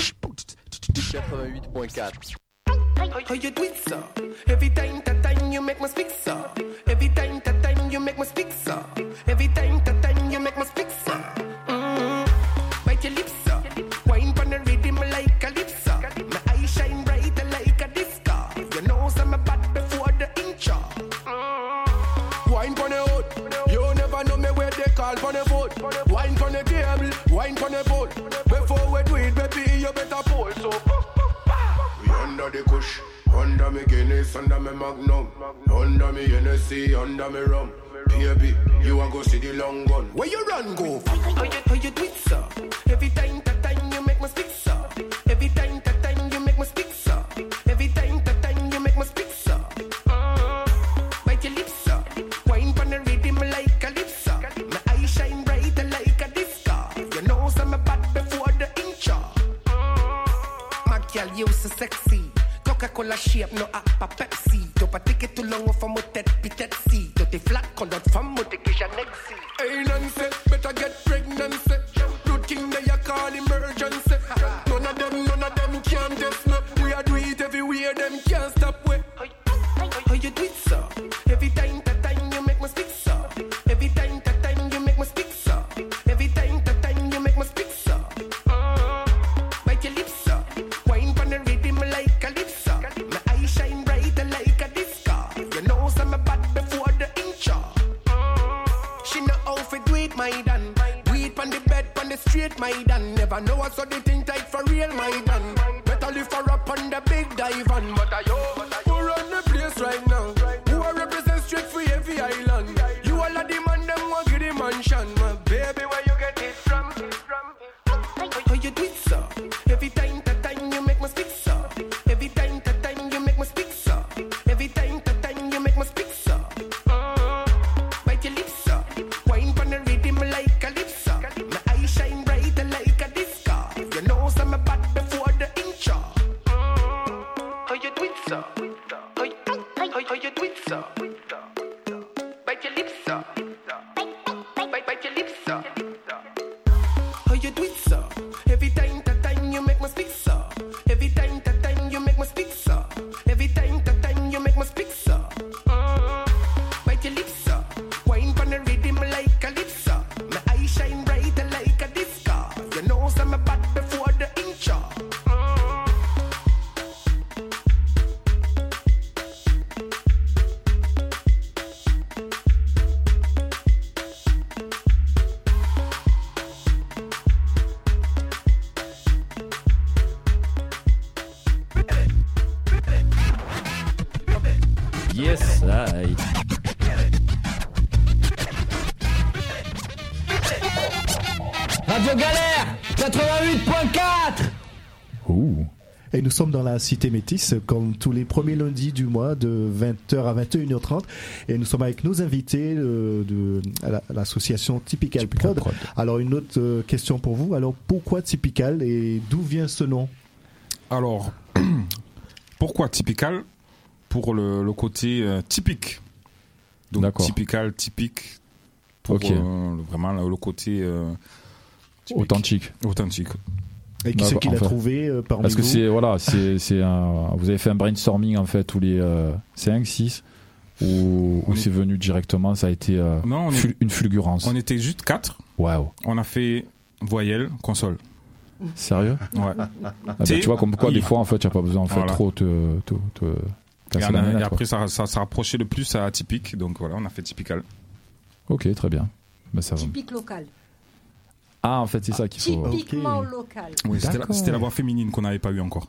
88.4. How you do it, so? Every time you make me speak, so. Every time you make me speak, so. Every time you make me speak, so. Bite your lips, so. Wine pon the rhythm like a lips, so. My eyes shine bright like a disco. You know some bad before the intro. Wine pon the hood, you never know me where they call pon the foot. Wine pon the table, wine pon the boat. Before we do it, baby, you better pull so. Under the kush, under me Guinness, under me Magnum, under me Hennessy, under me rum. Baby, you a go see the long gun. Where you run go? How you do it, sir? Every time you make me speak, sir. Every time you make me speak, sir. Every time you make me speak, sir. Bite your lips, sir. Wine pon the rhythm like a lips, sir. My eyes shine bright like a disco. You know some bad before the intro. My girl, you so sexy. Coca-Cola shape, no appa Pepsi. Don't pas take it too long for my tête pitette si. Don't te flat quand d'autres femmes m'ont take it Janexi. Hey Nancy, better get pregnancy. Good king they a call emergency. None of them can test me. We a do it everywhere, them can't stop we. How you do it, sir? Every time you make me speak, sir. Every time you make me speak, sir. Every time you make me speak, sir. Bite your lips, sir. Wine pon the rhythm like a lips, sir. My eyes shine bright like a disco. You know some bad before the intro. She know how to do it, my dan. Do it pon the bed, pon the street, my dan. never know what's the thing tight for real, my done. Better lift her up on the big dive on. But I who run the place right now? Who I represent straight for every island? You all of the man, them want get the mansion. My baby, where you get it from? How you do it, sir? Every time to time you make me speak, sir. Every time to time you make me speak, sir. Every time to time you make me speak, sir. Bite your lips, sir. Wine pon the rhythm like a lips, sir. My eyes shine bright like a disco. You know some bad before the inch. How you do it, sir? How you do it, sir? Bite your lips, sir. Bite your lips, sir. How you do it, sir? Every time to time you make me speak, sir. Every time to time you make me speak, sir. Every time to time you make me speak, sir. Bite your lips, sir. Wine pon the rhythm like a lips, sir. My eyes shine bright like a disco. You know some bad before the inch. Yes, aïe. Radio Galère 88.4. Ouh. Et nous sommes dans la Cité Métis, comme tous les premiers lundis du mois, de 20h à 21h30. Et nous sommes avec nos invités à l'association Typical Prod. Alors, une autre question pour vous. Alors, pourquoi Typical et d'où vient ce nom? Alors, pourquoi Typical? Pour le côté typique. Donc, d'accord. typique. Pour vraiment le côté authentique. Et qui c'est qui l'a trouvé parmi parce que vous? Vous avez fait un brainstorming en fait tous les 5, 6 ou c'est venu directement, ça a été une fulgurance. On était juste 4. Waouh. On a fait voyelle, console. Sérieux? Ouais. Tu vois comme quoi des fois en fait tu n'as pas besoin en fait trop te casser la manette, et après ça rapprochait le plus à typique, donc voilà, on a fait typical. Ok, très bien. Ben, ça typique local. Ah, en fait, c'est ça qu'il faut. Typiquement local. Oui, c'était la voix féminine qu'on n'avait pas eu encore.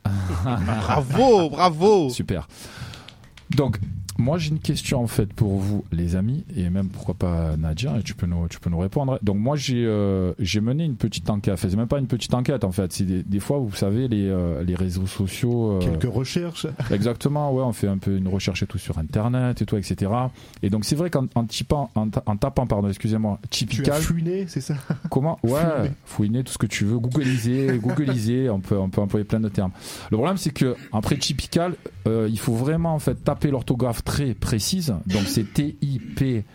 Bravo. Super. Donc, moi, j'ai une question en fait pour vous, les amis, et même pourquoi pas Nadia, et tu peux nous répondre. Donc, moi, j'ai mené une petite enquête. Enfin, c'est même pas une petite enquête en fait. C'est des fois, vous savez, les réseaux sociaux. Quelques recherches. Exactement. Ouais, on fait un peu une recherche et tout sur Internet et tout, etc. Et donc, c'est vrai qu'en tapant, pardon, excusez-moi, Typical. Tu as fouiné, c'est ça? Comment? Ouais, fouiner, tout ce que tu veux. Googliser. On peut employer plein de termes. Le problème, c'est que après Typical, il faut vraiment en fait taper l'orthographe très précise, donc c'est Typikal,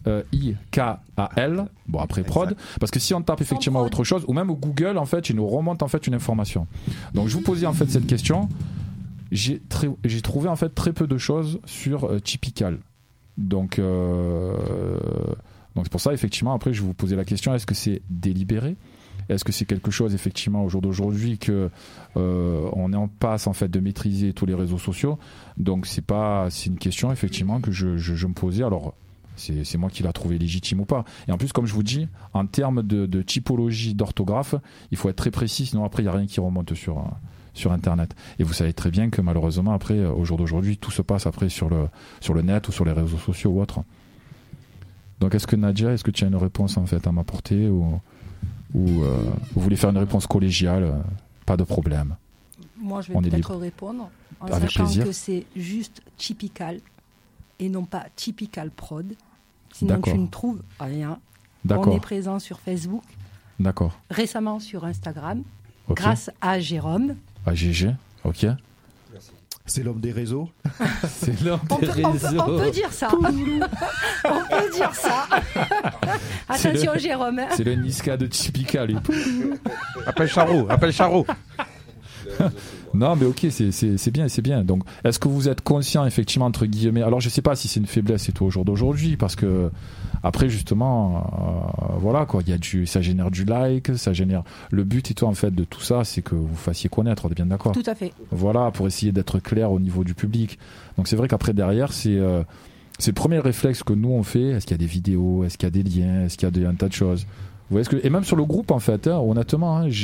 bon après prod, parce que si on tape effectivement autre chose, ou même au Google en fait, il nous remonte en fait une information. Donc je vous posais en fait cette question, j'ai trouvé en fait très peu de choses sur Typical. Donc c'est pour ça effectivement après je vais vous poser la question, est-ce que c'est délibéré? Est-ce que c'est quelque chose effectivement au jour d'aujourd'hui que on est en passe en fait de maîtriser tous les réseaux sociaux? Donc c'est une question effectivement que je me posais. Alors c'est moi qui l'a trouvé légitime ou pas. Et en plus comme je vous dis, en termes de typologie d'orthographe, il faut être très précis, sinon après il n'y a rien qui remonte sur Internet. Et vous savez très bien que malheureusement après au jour d'aujourd'hui tout se passe après sur le net ou sur les réseaux sociaux ou autre. Donc est-ce que Nadia, est-ce que tu as une réponse en fait à m'apporter ou vous voulez faire une réponse collégiale, pas de problème. Moi, je vais peut-être répondre en avec sachant plaisir. que c'est juste Typical et non pas Typical Prod. Sinon, tu ne trouves rien. D'accord. On est présent sur Facebook. D'accord. Récemment sur Instagram, grâce à Jérôme. À GG, ok. C'est l'homme des réseaux. C'est l'homme des réseaux. On peut dire ça. On peut dire ça. Attention, Jérôme. C'est le Niska de Typical. Appelle Charo. Non, mais ok, c'est bien. Donc, est-ce que vous êtes conscient, effectivement, entre guillemets, alors je sais pas si c'est une faiblesse et tout au jour d'aujourd'hui, parce que après, justement, voilà quoi, ça génère du like, ça génère. Le but et tout, en fait, de tout ça, c'est que vous fassiez connaître, on est bien d'accord. Tout à fait. Voilà, pour essayer d'être clair au niveau du public. Donc, c'est vrai qu'après, derrière, c'est le premier réflexe que nous on fait. Est-ce qu'il y a des vidéos, est-ce qu'il y a des liens, est-ce qu'il y a un tas de choses. voyez et même sur le groupe en fait, hein, honnêtement, hein,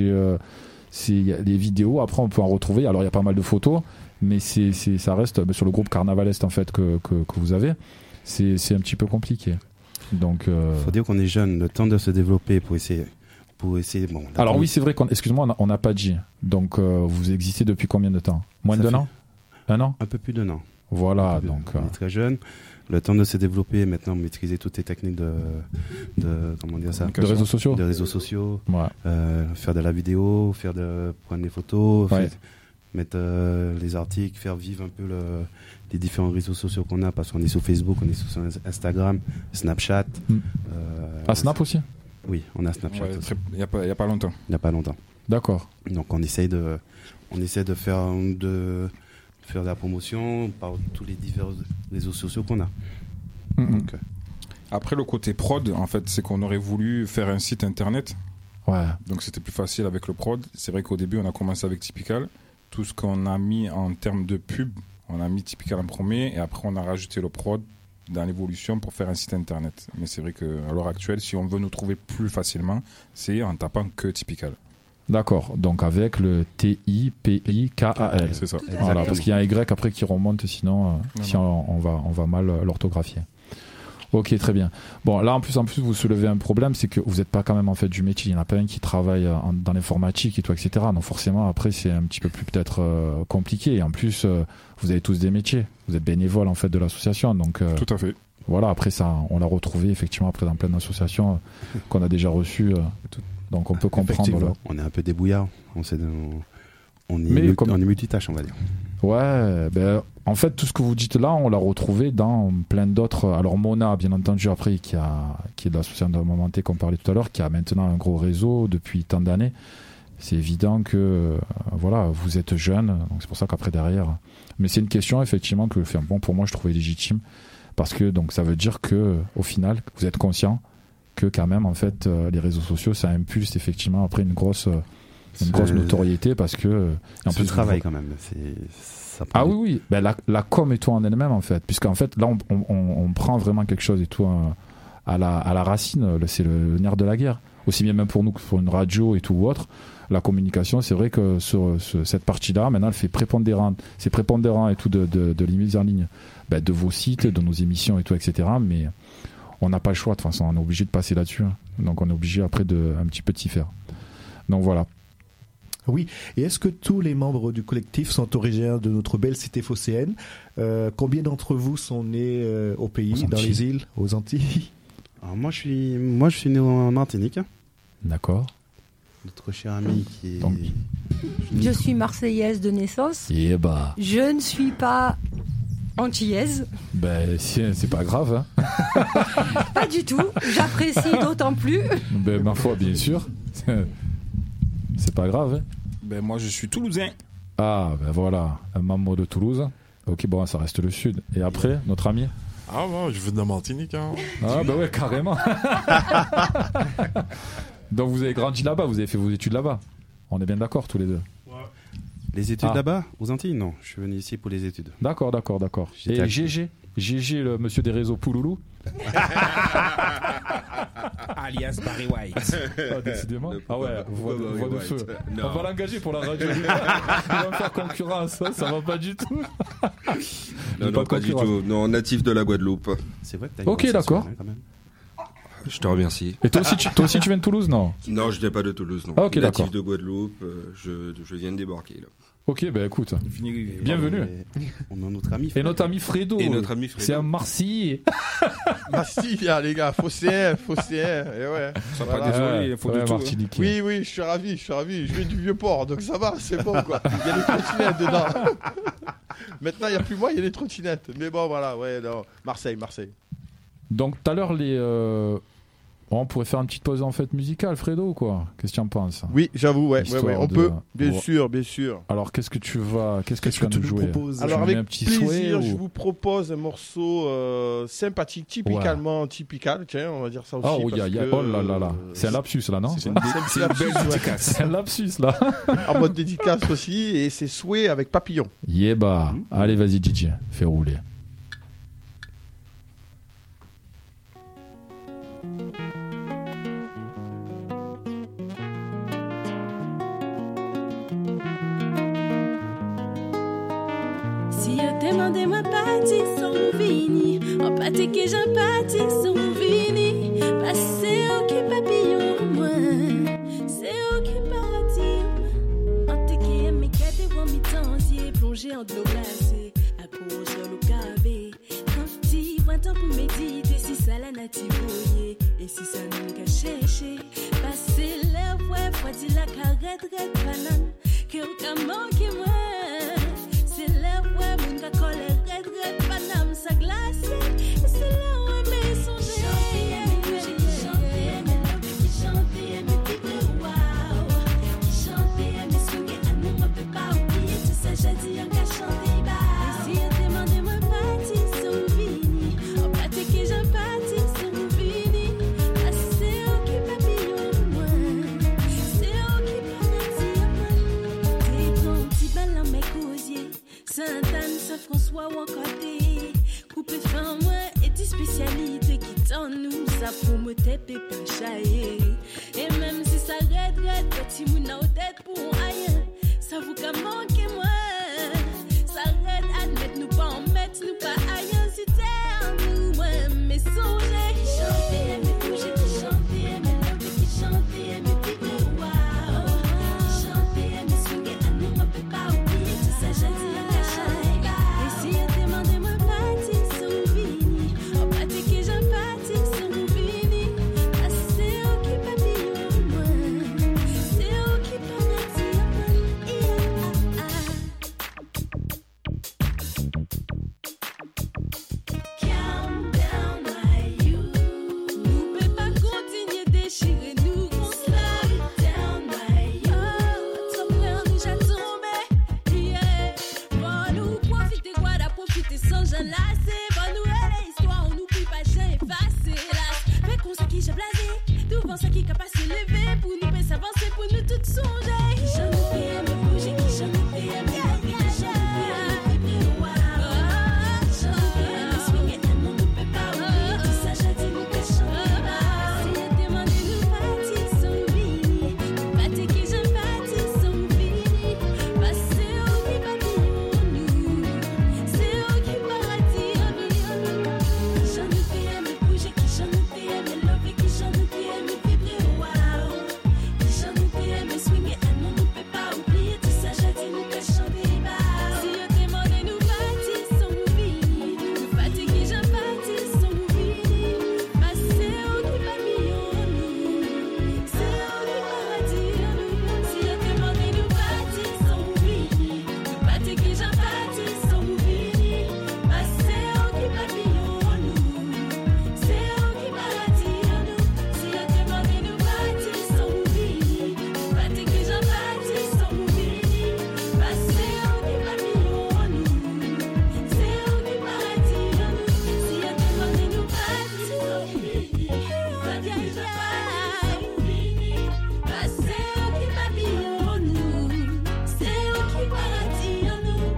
y a des vidéos. Après, on peut en retrouver. Alors, il y a pas mal de photos, mais ça reste sur le groupe Carnaval Est en fait que vous avez. C'est un petit peu compliqué. Donc, faut dire qu'on est jeune, le temps de se développer pour essayer. Bon, alors oui, c'est vrai excuse-moi, on n'a pas dit. Donc, vous existez depuis combien de temps? Moins d'un an? Un an? Un peu plus d'un an. Voilà, donc on est très jeune. Le temps de se développer, maintenant maîtriser toutes les techniques de comment dire ça, de réseaux sociaux. De réseaux sociaux. Ouais. Faire de la vidéo, prendre des photos, ouais. Mettre les articles, faire vivre un peu les différents réseaux sociaux qu'on a, parce qu'on est sur Facebook, on est sur Instagram, Snapchat. Snap aussi? Oui, on a Snapchat. Il y a pas longtemps. Il n'y a pas longtemps. D'accord. Donc on essaye de faire de la promotion par tous les divers réseaux sociaux qu'on a. Donc, après, le côté prod, en fait, c'est qu'on aurait voulu faire un site internet. Ouais. Donc c'était plus facile avec le prod. C'est vrai qu'au début, on a commencé avec Typical. Tout ce qu'on a mis en termes de pub, on a mis Typical en premier, et après on a rajouté le prod dans l'évolution pour faire un site internet. Mais c'est vrai qu'à l'heure actuelle, si on veut nous trouver plus facilement, c'est en tapant que Typical. D'accord, donc avec le T-I-P-I-K-A-L. C'est ça. Voilà, parce qu'il y a un Y après qui remonte, sinon on va mal l'orthographier. Ok, très bien. Bon, là en plus vous soulevez un problème, c'est que vous n'êtes pas quand même en fait du métier. Il n'y en a pas un qui travaille dans l'informatique et tout, etc. Donc forcément après c'est un petit peu plus peut-être compliqué. Et en plus vous avez tous des métiers. Vous êtes bénévole en fait de l'association, donc. Tout à fait. Voilà, après ça, on l'a retrouvé effectivement après dans plein d'associations qu'on a déjà reçues. Donc on peut comprendre. On est un peu débrouillard. On est multitâche, on va dire. Ouais, en fait tout ce que vous dites là, on l'a retrouvé dans plein d'autres. Alors Mona, bien entendu, après qui est de l'association de Momenté qu'on parlait tout à l'heure, qui a maintenant un gros réseau depuis tant d'années. C'est évident que voilà, vous êtes jeune, donc c'est pour ça qu'après derrière. Mais c'est une question effectivement que pour moi je trouvais légitime, parce que donc ça veut dire que au final vous êtes conscient que quand même en fait les réseaux sociaux ça impulse effectivement après une grosse notoriété, parce que en plus travail quand même. Ah oui, la com et tout en elle-même en fait, puisqu'en fait là on prend vraiment quelque chose et tout à la racine, c'est le nerf de la guerre, aussi bien même pour nous que pour une radio et tout ou autre. La communication, c'est vrai que sur cette partie-là, maintenant, elle fait prépondérante. C'est prépondérant et tout de mise en ligne de vos sites, de nos émissions et tout, etc. Mais on n'a pas le choix, de toute façon, on est obligé de passer là-dessus. Donc on est obligé après de un petit peu t'y faire. Donc voilà. Oui, et est-ce que tous les membres du collectif sont originaires de notre belle cité phocéenne? Combien d'entre vous sont nés au pays, dans les îles, aux Antilles? Alors moi je suis né en Martinique. D'accord. Notre cher ami qui est... Donc, je suis marseillaise de naissance. Je ne suis pas antillaise. C'est pas grave. Hein. Pas du tout. J'apprécie d'autant plus. Ma foi, bien sûr. C'est pas grave. Hein. Moi, je suis toulousain. Ah, voilà. Un membre de Toulouse. Ok, bon, ça reste le sud. Et après, notre ami? Ah, bon, je viens de Martinique. Hein. Ah, ouais, carrément. Donc vous avez grandi là-bas, vous avez fait vos études là-bas. On est bien d'accord tous les deux. Ouais. Les études là-bas, aux Antilles? Non, je suis venu ici pour les études. D'accord. Et GG, le monsieur des réseaux Pouloulou. Alias Barry White. Décidément. Ah ouais, voix de feu. On va l'engager pour la radio. Il va me faire concurrence, ça va pas du tout. Non, pas du tout. Non, natif de la Guadeloupe. C'est vrai que t'as Ok, d'accord. Quand même. Je te remercie. Et toi aussi tu viens de Toulouse, non? Non, je n'ai pas de Toulouse, non. Ah, ok, natif d'accord. de Guadeloupe, je viens de débarquer là. Ok, écoute, bienvenue. On a notre ami Fredo. Et notre ami Fredo. C'est un Marseillais. Marseillais, les gars, phocéen. Et ouais. Pas désolé, il faut de tout. Oui, je suis ravi. Je viens du Vieux-Port, donc ça va, c'est bon quoi. Il y a les trottinettes dedans. Maintenant, il n'y a plus moi, il y a les trottinettes. Mais bon, voilà, ouais, non. Marseille. Donc tout à l'heure on pourrait faire une petite pause en fait musicale, Fredo, ou quoi? Qu'est-ce que tu en penses? Oui, j'avoue, ouais, on peut, bien sûr. Alors qu'est-ce que tu vas nous jouer? Alors avec plaisir, je vous propose un morceau sympathique, typicalement typical, tiens, on va dire ça aussi. Oh là, c'est un lapsus là, non? C'est une belle dédicace. C'est un lapsus là. En mode dédicace aussi, et c'est Souhait avec Papillon. Allez, vas-y DJ, fais rouler. demandez-moi parti sans vini. En pâté que j'en parti sans vini. Passez au qui papillon, moi. C'est au qui paradis. En te qui aime, gâté, ou en mi-temps, plongé en de l'eau glacée. À cause de l'eau cavée. Un petit temps pour méditer, si ça la natibouillé. Et si ça nous qu'a cherché. Passer l'air, ouais, faut dire la carrette, red banane. Que ou qu'a manqué, moi. C'est l'air, ouais, moun qu'a collé, red banane, ça glacé. Et c'est là où aimer songer. Chanter, aimer love, qui chanter, aimer vivre, waouh. Qui chanter, aimer swinguer, à nous, on peut pas oublier tout ça, j'ai dit, on qu'a chanter, bah. Et si on demandait-moi parti, sans vini. En pâté que j'en parti, sans vini. Assez au qui papillon, moi. C'est au qui paradis, moi. T'es ton petit bal en mes causiers. Sainte-Anne, Saint-François ou encore des coupé fin moi et des spécialités qui t'en nous ça pour me taper pas chailler. Et même si ça regrette petit mouna au tête pour aïe ça vous qu'a manqué moi ça regrette admettre nous pas en mettre nous pas aïe si t'es nous moi mais songez qui chanter aimer bouger qui chanter aimer lever qui chanter aimer vivre waouh qui chanter aimer swinguer à nous on peut pas oublier tout ça j'ai dit on a chanté. Et si on demandait-moi parti sans vini en pâté que j'en parti sans vini assez au qui papillon moi c'est au qui paradis calm down my you nous peut pas continuer déchirer nous qu'on slow down my you ton frère déjà tombé yeah bon nous profiter quoi d'à profiter sans j'enlacer bon nous elle histoire on n'oublie pas j'ai effacé là fait qu'on sait qui j'ai blasé devant ça qui qu'a pas se lever pour nous faire s'avancer pour nous toutes songer qui j'en nous fait aimer bouger qui j'en nous fait aimer qui j'en nous fait aimer vibrer waouh qui j'en nous fait aimer swinguer à nous ne peut pas oublier tout ça j'ai dit nous qu'à chanter si elle demandait nous partir sans vini pâté que j'en parti sans vini passer au qui papillon nous c'est au qui paradis qui j'en nous fait aimer bouger qui j'en nous fait aimer lever qui j'en nous fait aimer vibrer waouh qui j'en nous fait aimer swinguer à nous ne peut pas oublier tout ça j'ai dit nous qu'à chanter si elle demandait nous partir sans vini pâté que j'en parti sans vini passer au qui papillon nous c'est au qui paradis si elle demandait nous partir sans vini pâté que j'en parti sans vini passer au qui papillon nous c'est au qui paradis si elle demandait nous partir sans vini pâté que j'en parti sans vini passer au qui papillon nous c'est au qui paradis si elle demandait nous partir sans vini pâté que j'en parti sans vini passer au qui papillon nous c'est au qui paradis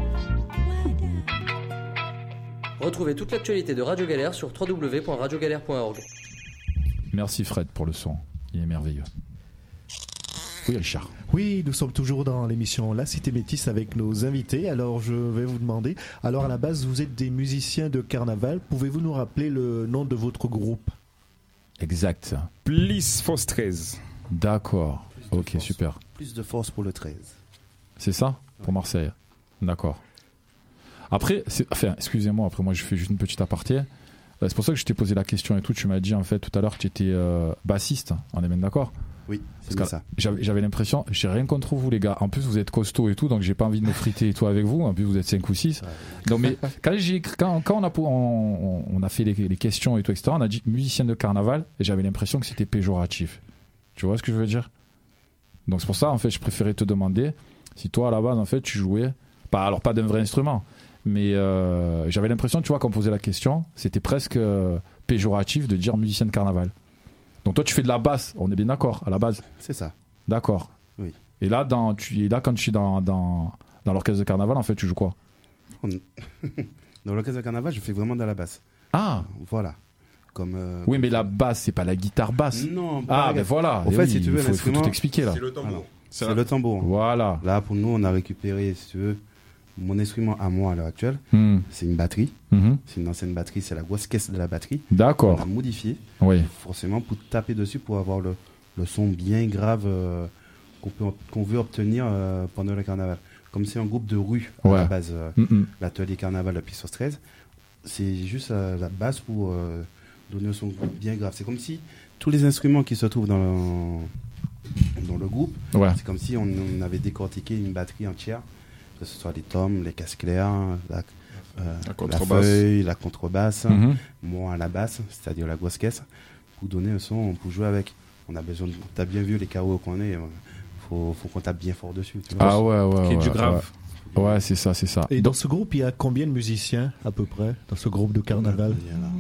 Retrouvez toute l'actualité de Radio Galère sur www.radiogalère.org. Merci Fred pour le son, il est merveilleux. Oui Richard. Oui, nous sommes toujours dans l'émission La Cité Métisse avec nos invités. Alors je vais vous demander, alors à la base vous êtes des musiciens de carnaval, pouvez-vous nous rappeler le nom de votre groupe? Exact. Police Force 13. D'accord, ok force. super. Plus de force pour le 13. C'est ça pour Marseille. D'accord. Après, excusez-moi, après moi je fais juste une petite aparté. C'est pour ça que je t'ai posé la question et tout. Tu m'as dit en fait tout à l'heure que tu étais bassiste, on est bien d'accord? Oui, c'est ça. J'avais l'impression, j'ai rien contre vous les gars. En plus vous êtes costauds et tout, donc j'ai pas envie de me friter et tout avec vous. En plus vous êtes 5 ou 6. Donc mais quand on a fait les questions et tout etc, on a dit musicien de carnaval et j'avais l'impression que c'était péjoratif. Tu vois ce que je veux dire? Donc c'est pour ça en fait je préférais te demander si toi à la base en fait tu jouais pas d'un vrai instrument. Mais j'avais l'impression, tu vois, quand on posait la question, c'était presque péjoratif de dire musicien de carnaval. Donc toi, tu fais de la basse, on est bien d'accord, à la base. C'est ça. D'accord. Oui. Et là, quand tu es dans l'orchestre de carnaval, en fait, tu joues quoi? Dans l'orchestre de carnaval, je fais vraiment de la basse. Ah. Voilà. Oui, mais la basse, c'est pas la guitare basse. Non. Ben voilà. En fait, si tu veux, il faut tout expliquer là. C'est le tambour. C'est le tambour. Voilà. Là, pour nous, on a récupéré, si tu veux, Mon instrument à moi à l'heure actuelle, c'est une batterie. C'est une ancienne batterie, c'est la grosse caisse de la batterie. D'accord. On a modifié. Oui. Forcément pour taper dessus pour avoir le son bien grave qu'on veut obtenir pendant le carnaval. Comme c'est un groupe de rue à la base, l'atelier carnaval de Pissos 13, c'est juste la base pour donner un son bien grave. C'est comme si tous les instruments qui se trouvent dans le groupe, c'est comme si on avait décortiqué une batterie entière, que ce soit les tomes, les casques clairs, la feuille, la contrebasse, moi à la basse, c'est-à-dire la grosse caisse, pour donner un son, pour jouer avec. On a besoin t'as bien vu les KO qu'on est, faut qu'on tape bien fort dessus. Tu vois, ouais. Qui est du grave. Ouais, c'est ça. Et dans ce groupe, il y a combien de musiciens à peu près dans ce groupe de carnaval?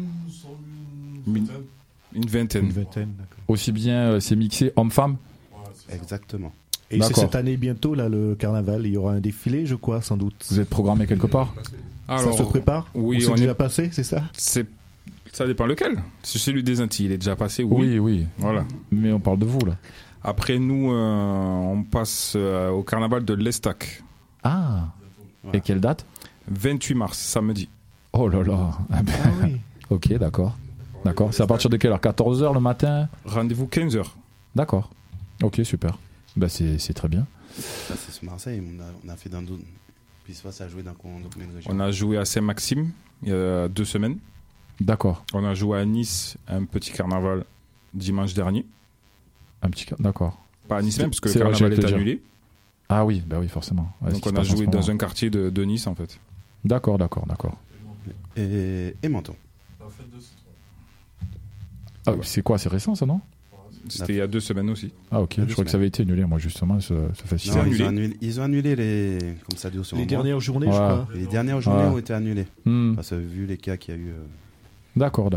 Une vingtaine. D'accord. Aussi bien c'est mixé homme-femme? Exactement. Et c'est cette année bientôt là le carnaval, il y aura un défilé, je crois, sans doute. Vous êtes programmé quelque part? Alors, ça se prépare? Oui, on est déjà passé, c'est ça? Ça dépend lequel. Si celui des Antilles, il est déjà passé. Oui. Voilà. Mais on parle de vous là. Après nous, on passe au carnaval de l'Estac. Ah. Et quelle date? 28 mars, samedi. Oh là là. Oui. Ok, d'accord. C'est à partir de quelle heure? 14h le matin? Rendez-vous 15h. D'accord. Ok, super. Bah c'est très bien. Ça, c'est sur Marseille. On a fait dans d'autres. Puis ça a joué dans combien de régions? On a joué à Saint-Maxime il y a 2 semaines. D'accord. On a joué à Nice un petit carnaval dimanche dernier. D'accord. Pas à Nice même parce que le carnaval est annulé. Ah oui, bah oui, forcément. Ouais, donc on a joué dans un quartier de Nice en fait. D'accord. Et Menton. Ah oui, c'est quoi? C'est récent ça, non? C'était il y a 2 semaines aussi. Ah ok, je crois que ça avait été annulé, moi justement, ce festival. Non, ils ont annulé les... Comme ça dure sur les dernières journées, je crois. Les dernières journées ont été annulées. Parce que vu les cas qu'il y a eu... D'accord.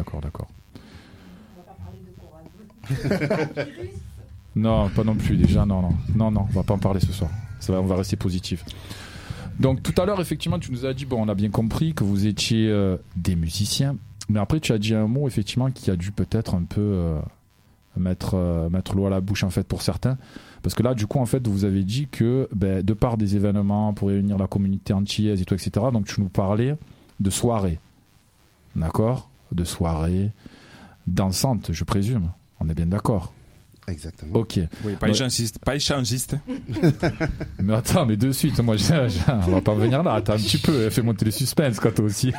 Non, pas non plus déjà, non, on va pas en parler ce soir. On va rester positif. Donc tout à l'heure, effectivement, tu nous as dit, on a bien compris que vous étiez des musiciens, mais après tu as dit un mot, effectivement, qui a dû peut-être un peu mettre l'eau à la bouche, en fait, pour certains. Parce que là, du coup, en fait, vous avez dit que, de par des événements pour réunir la communauté antillaise et tout, etc., donc tu nous parlais de soirées. D'accord? De soirées dansantes, je présume. On est bien d'accord? Exactement. Ok. Oui, pas échangiste. Mais attends, mais de suite, moi, on va pas venir là. Attends un petit peu, fais monter le suspense, quoi, toi aussi.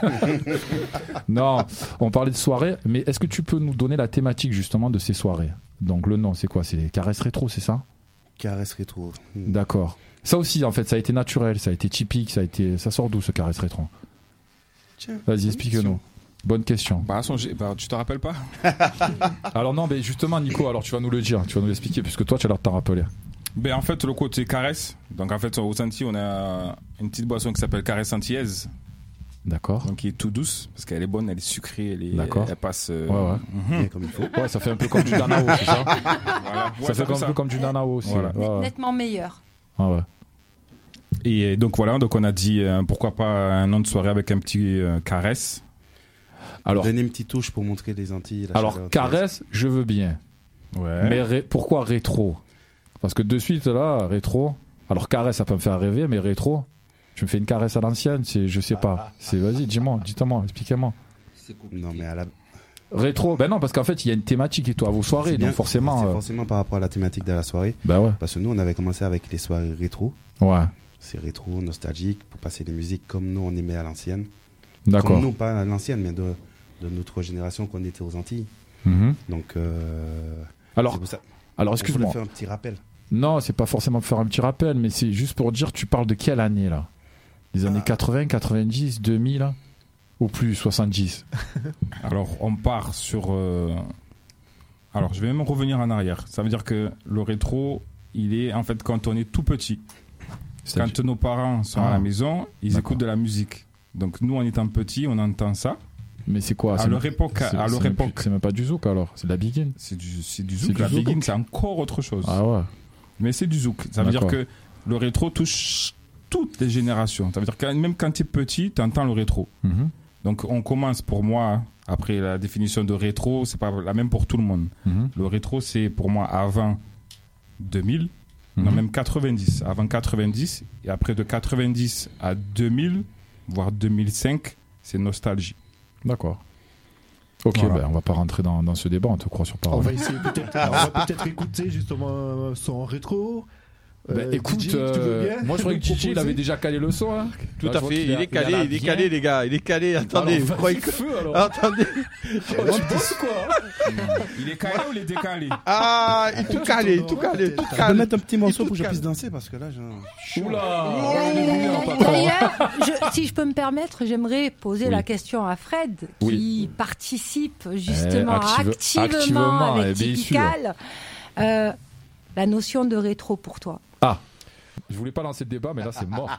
Non, on parlait de soirées, mais est-ce que tu peux nous donner la thématique, justement, de ces soirées? Donc, le nom, c'est quoi? C'est les caresses rétro, c'est ça? Caresses rétro. D'accord. Ça aussi, en fait, ça a été naturel, ça a été typique, ça sort d'où, ce caresse rétro? Tiens. Vas-y, explique-nous. Bonne question. Tu te rappelles pas? Alors non, mais justement, Nico, alors tu vas nous le dire, tu vas nous l'expliquer, puisque toi, tu as l'air de t'en rappeler. En fait, le côté caresse. Donc en fait, aux Antilles, on a une petite boisson qui s'appelle caresse antillaise. D'accord. Donc qui est tout douce, parce qu'elle est bonne, elle est sucrée, elle passe. Ouais. Comme il faut. Ouais, ça fait un peu comme du Danao, c'est ça? Voilà. Ça fait un peu comme du Danao aussi. Voilà. Nettement meilleur. Ah ouais. Et donc voilà, donc on a dit pourquoi pas un nom de soirée avec un petit caresse. Alors, donner une petite touche pour montrer les Antilles. Alors, caresse, je veux bien. Ouais. Mais pourquoi rétro? Parce que de suite, là, rétro. Alors, caresse, ça peut me faire rêver, mais rétro, tu me fais une caresse à l'ancienne, je sais pas. Vas-y, dis-moi, expliquez-moi. Non, mais à la. Rétro, non, parce qu'en fait, il y a une thématique et tout à vos soirées, donc forcément. C'est forcément par rapport à la thématique de la soirée. Ouais. Parce que nous, on avait commencé avec les soirées rétro. Ouais. C'est rétro, nostalgique, pour passer les musiques comme nous, on aimait à l'ancienne. D'accord. Comme nous, pas à l'ancienne, mais de notre génération qu'on était aux Antilles. Donc, alors excuse-moi. On faire un petit rappel. Non, c'est pas forcément pour faire un petit rappel, mais c'est juste pour dire, tu parles de quelle année là? Les années 80, 90, 2000 ou plus 70? Alors, on part sur. Alors, je vais même revenir en arrière. Ça veut dire que le rétro, il est en fait quand on est tout petit. Quand nos parents sont à la maison, ils écoutent de la musique. Donc, nous, en étant petits, on entend ça. Mais c'est quoi? À leur époque, c'est même pas du zouk alors, c'est de la biguine. C'est du zouk. La biguine, c'est encore autre chose. Ah ouais. Mais c'est du zouk. Ça veut dire que le rétro touche toutes les générations. Ça veut dire que même quand tu es petit, tu entends le rétro. Donc on commence pour moi, après la définition de rétro, c'est pas la même pour tout le monde. Le rétro, c'est pour moi avant 2000. Non, même 90. Avant 90, et après de 90 à 2000, voire 2005, c'est nostalgie. D'accord. Ok, voilà. On va pas rentrer dans ce débat, on te croit sur parole. On va essayer peut-être écouter justement son rétro. Écoute, DJ, moi je croyais que Gigi il avait déjà calé le son. Hein. Tout à fait, il est calé les gars, il est calé. Attendez, vous croyez que attendez, il est calé ou il est décalé? Ah, il est tout calé. Je peux mettre un petit morceau pour que je puisse danser parce que là, D'ailleurs, si je peux me permettre, j'aimerais poser la question à Fred, qui participe justement activement avec Typical. La notion de rétro pour toi. Ah, je voulais pas lancer le débat, mais là c'est mort.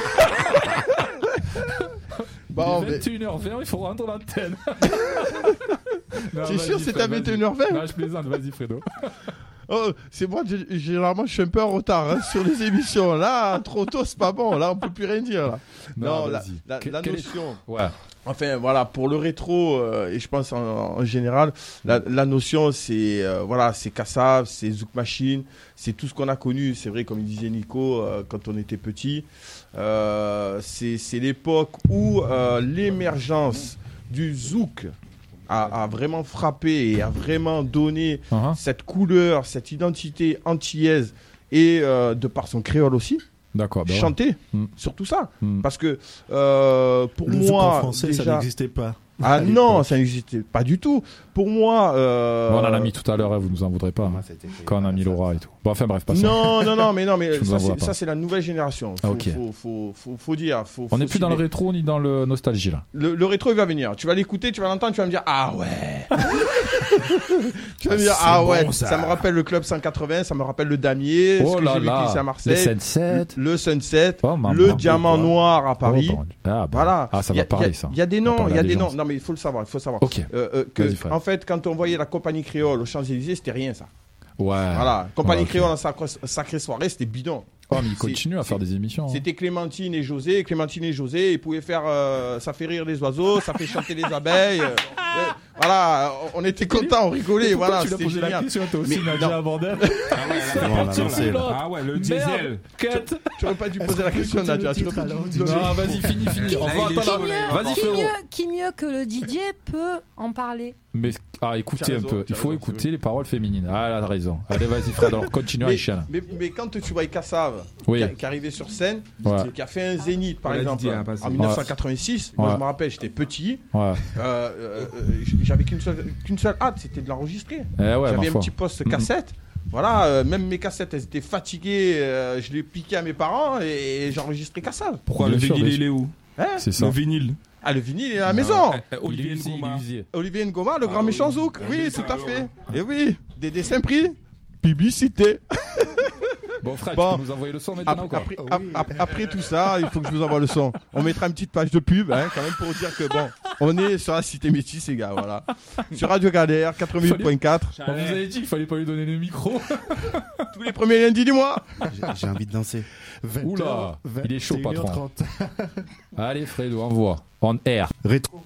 Bon, 21h20, il faut rendre l'antenne. C'est sûr, c'est à 21h20? Non, je plaisante, vas-y Fredo. Oh, c'est moi, généralement je suis un peu en retard sur les émissions. Là, trop tôt, c'est pas bon. Là, on peut plus rien dire. Là. Non, la notion. Ouais. Enfin, voilà, pour le rétro, et je pense en général, la notion, c'est c'est Kassav, c'est Zouk Machine, c'est tout ce qu'on a connu. C'est vrai, comme il disait Nico, quand on était petit, c'est l'époque où l'émergence du Zouk a vraiment frappé et a vraiment donné cette couleur, cette identité antillaise et de par son créole aussi. D'accord. Chanter sur tout ça. Parce que pour le moi. En français, déjà... ça n'existait pas. Ah non, ça n'existait pas du tout. Pour moi. Bon, on l'a mis tout à l'heure, vous nous en voudrez pas. Quand on a mis Laura et tout. Bon, enfin bref, pas ça. Non, mais ça c'est la nouvelle génération. Faut dire. On n'est plus dans le rétro ni dans le nostalgie là. Le rétro il va venir. Tu vas l'écouter, tu vas l'entendre, tu vas me dire ah ouais. Tu vas me dire ah ouais. Bon, ça me rappelle le club 180, ça me rappelle le Damier, ce que j'ai vécu ici à Marseille. Le Sunset, le Diamant Noir à Paris. Voilà. Ah ça va parler ça. Il y a des noms, Non mais il faut le savoir, en fait, quand on voyait la compagnie créole aux Champs-Élysées, c'était rien ça. Ouais. Voilà, compagnie créole en sacrée soirée, c'était bidon. Oh, mais ils continuent à faire des émissions. C'était Clémentine et José. Ils pouvaient faire ça fait rire les oiseaux, ça fait chanter les abeilles. Voilà, on était contents, on rigolait. Voilà, c'était génial. La question, t'as aussi Nadia bordel. Ah ouais, le diesel. Tu aurais pas dû poser la question, Nadia. Non, vas-y, finis. Qui mieux que le Didier peut en parler? Mais écoutez un peu. Il faut écouter les paroles féminines. Ah, elle a raison. Allez, vas-y, Fred. Alors, continue, Aïcha. Mais quand tu vois Kassav qui arrivait sur scène, qui a fait un zénith, par exemple, en 1986, moi je me rappelle, j'étais petit. J'avais qu'une seule hâte, c'était de l'enregistrer. J'avais un petit poste cassette. Voilà, même mes cassettes, elles étaient fatiguées. Je les piquais à mes parents et j'enregistrais Kassav. Pourquoi le vinyle, il est où? C'est ça. Le vinyle. Ah, le vinyle, il est à la maison. Olivier Ngoma, le grand méchant Zouk. Oui, tout à fait. Et oui, des dessins pris. Publicité. Bon, Fred, tu peux nous envoyer le son maintenant après tout ça, il faut que je vous envoie le son. On mettra une petite page de pub, quand même, pour dire que on est sur la cité métisse, les gars, voilà. Sur Radio Galère, 88.4. On vous avait dit qu'il fallait pas lui donner le micro. Tous les premiers lundis du mois. J'ai envie de danser. Oula, il est chaud, patron. Allez, Fred, envoie. On air. Rétro.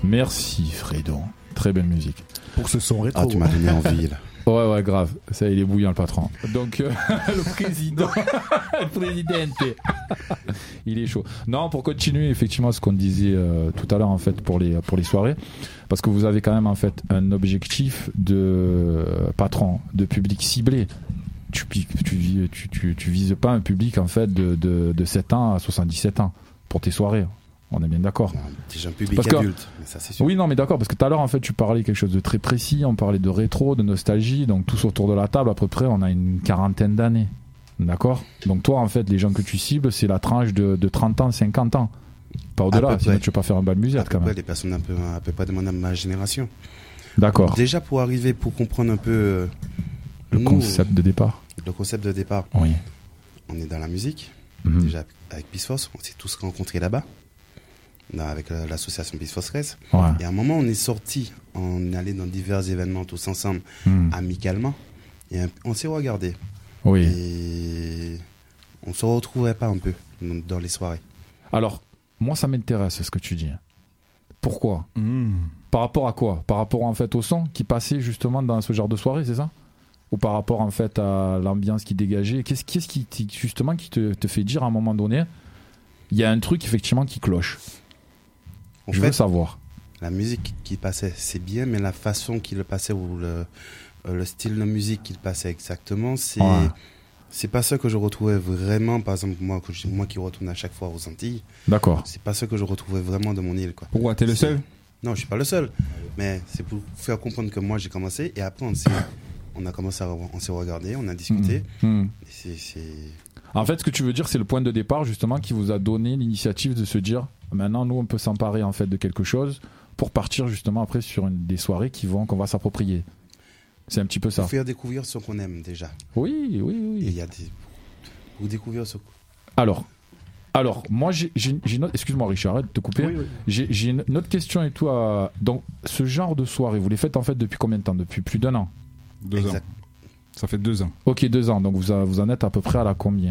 Merci Fredon. Très belle musique. Pour ce son rétro. Ah, tu m'as donné envie là. Ouais, grave. Ça, il est bouillant, le patron. Donc, le président. Le présidente. Il est chaud. Non, pour continuer, effectivement, ce qu'on disait tout à l'heure, en fait, pour les soirées. Parce que vous avez quand même, en fait, un objectif de patron, de public ciblé. Tu vises pas un public, en fait, de 7 ans à 77 ans pour tes soirées. On est bien d'accord. Déjà un public adulte, mais ça c'est sûr. Oui, non, mais d'accord, parce que tout à l'heure, en fait, tu parlais quelque chose de très précis, on parlait de rétro, de nostalgie, donc tous autour de la table, à peu près, on a une quarantaine d'années. D'accord ? Donc toi, en fait, les gens que tu cibles, c'est la tranche de 30 ans, 50 ans. Pas au-delà, sinon tu vas pas faire un bal musette quand même. Les personnes à peu près de ma génération. D'accord. Déjà, pour comprendre un peu le concept de départ. Le concept de départ. Oui. On est dans la musique, déjà avec Peace Force, on s'est tous rencontrés là-bas. Avec l'association Peace Force Race. Ouais. Et à un moment, on est sortis, on est allé dans divers événements tous ensemble, amicalement, et on s'est regardé. Oui. Et on se retrouvait pas un peu dans les soirées. Alors, moi, ça m'intéresse ce que tu dis. Pourquoi ? Par rapport à quoi ? Par rapport en fait au son qui passait justement dans ce genre de soirée, c'est ça ? Ou par rapport en fait à l'ambiance qui dégageait ? Qu'est-ce qui justement qui te fait dire à un moment donné, il y a un truc effectivement qui cloche ? Je veux savoir. La musique qui passait, c'est bien, mais la façon qu'il le passait ou le style de musique qu'il passait exactement, c'est pas ça que je retrouvais vraiment. Par exemple, moi qui retourne à chaque fois aux Antilles. D'accord. C'est pas ça que je retrouvais vraiment de mon île, quoi. Pourquoi ? T'es le seul ? Non, je suis pas le seul. Mais c'est pour faire comprendre que moi j'ai commencé et après on s'est regardé, on a discuté. En fait, ce que tu veux dire, c'est le point de départ justement qui vous a donné l'initiative de se dire maintenant nous on peut s'emparer en fait de quelque chose pour partir justement après sur des soirées qu'on va s'approprier. C'est un petit peu ça. Pour faire découvrir ce qu'on aime déjà. Oui. Et il y a pour découvrir ce. Alors moi j'ai une autre. Excuse-moi Richard, arrête de te couper. Oui. J'ai une autre question et tout. Donc ce genre de soirée, vous les faites en fait depuis combien de temps ? Depuis plus d'1 an. 2 ans. Ça fait 2 ans. Ok, 2 ans. Donc vous en êtes à peu près à la combien ?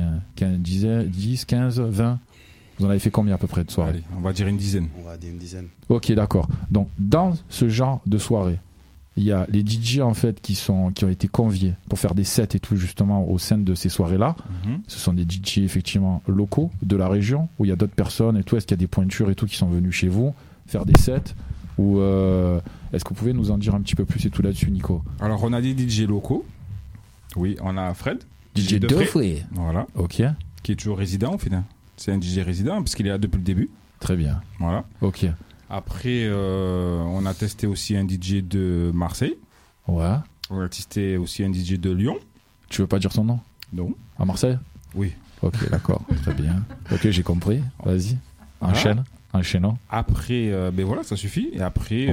10, 15, 20 ? Vous en avez fait combien à peu près de soirées ? Allez, on va dire une dizaine. On va dire une dizaine. Ok, d'accord. Donc dans ce genre de soirée, il y a les DJ en fait qui ont été conviés pour faire des sets et tout justement au sein de ces soirées-là. Ce sont des DJ effectivement locaux de la région où il y a d'autres personnes et tout. Est-ce qu'il y a des pointures et tout qui sont venues chez vous faire des sets ou est-ce que vous pouvez nous en dire un petit peu plus et tout là-dessus, Nico ? Alors on a des DJ locaux. Oui, on a Fred. DJ Defray. Voilà. Ok. Qui est toujours résident au final. C'est un DJ résident parce qu'il est là depuis le début. Très bien. Voilà. Ok. Après, on a testé aussi un DJ de Marseille. Ouais. On a testé aussi un DJ de Lyon. Tu veux pas dire son nom ? Non. À Marseille ? Oui. Ok, d'accord. Très bien. Ok, j'ai compris. Vas-y. Enchaînons. Après, ben voilà, ça suffit. Et après,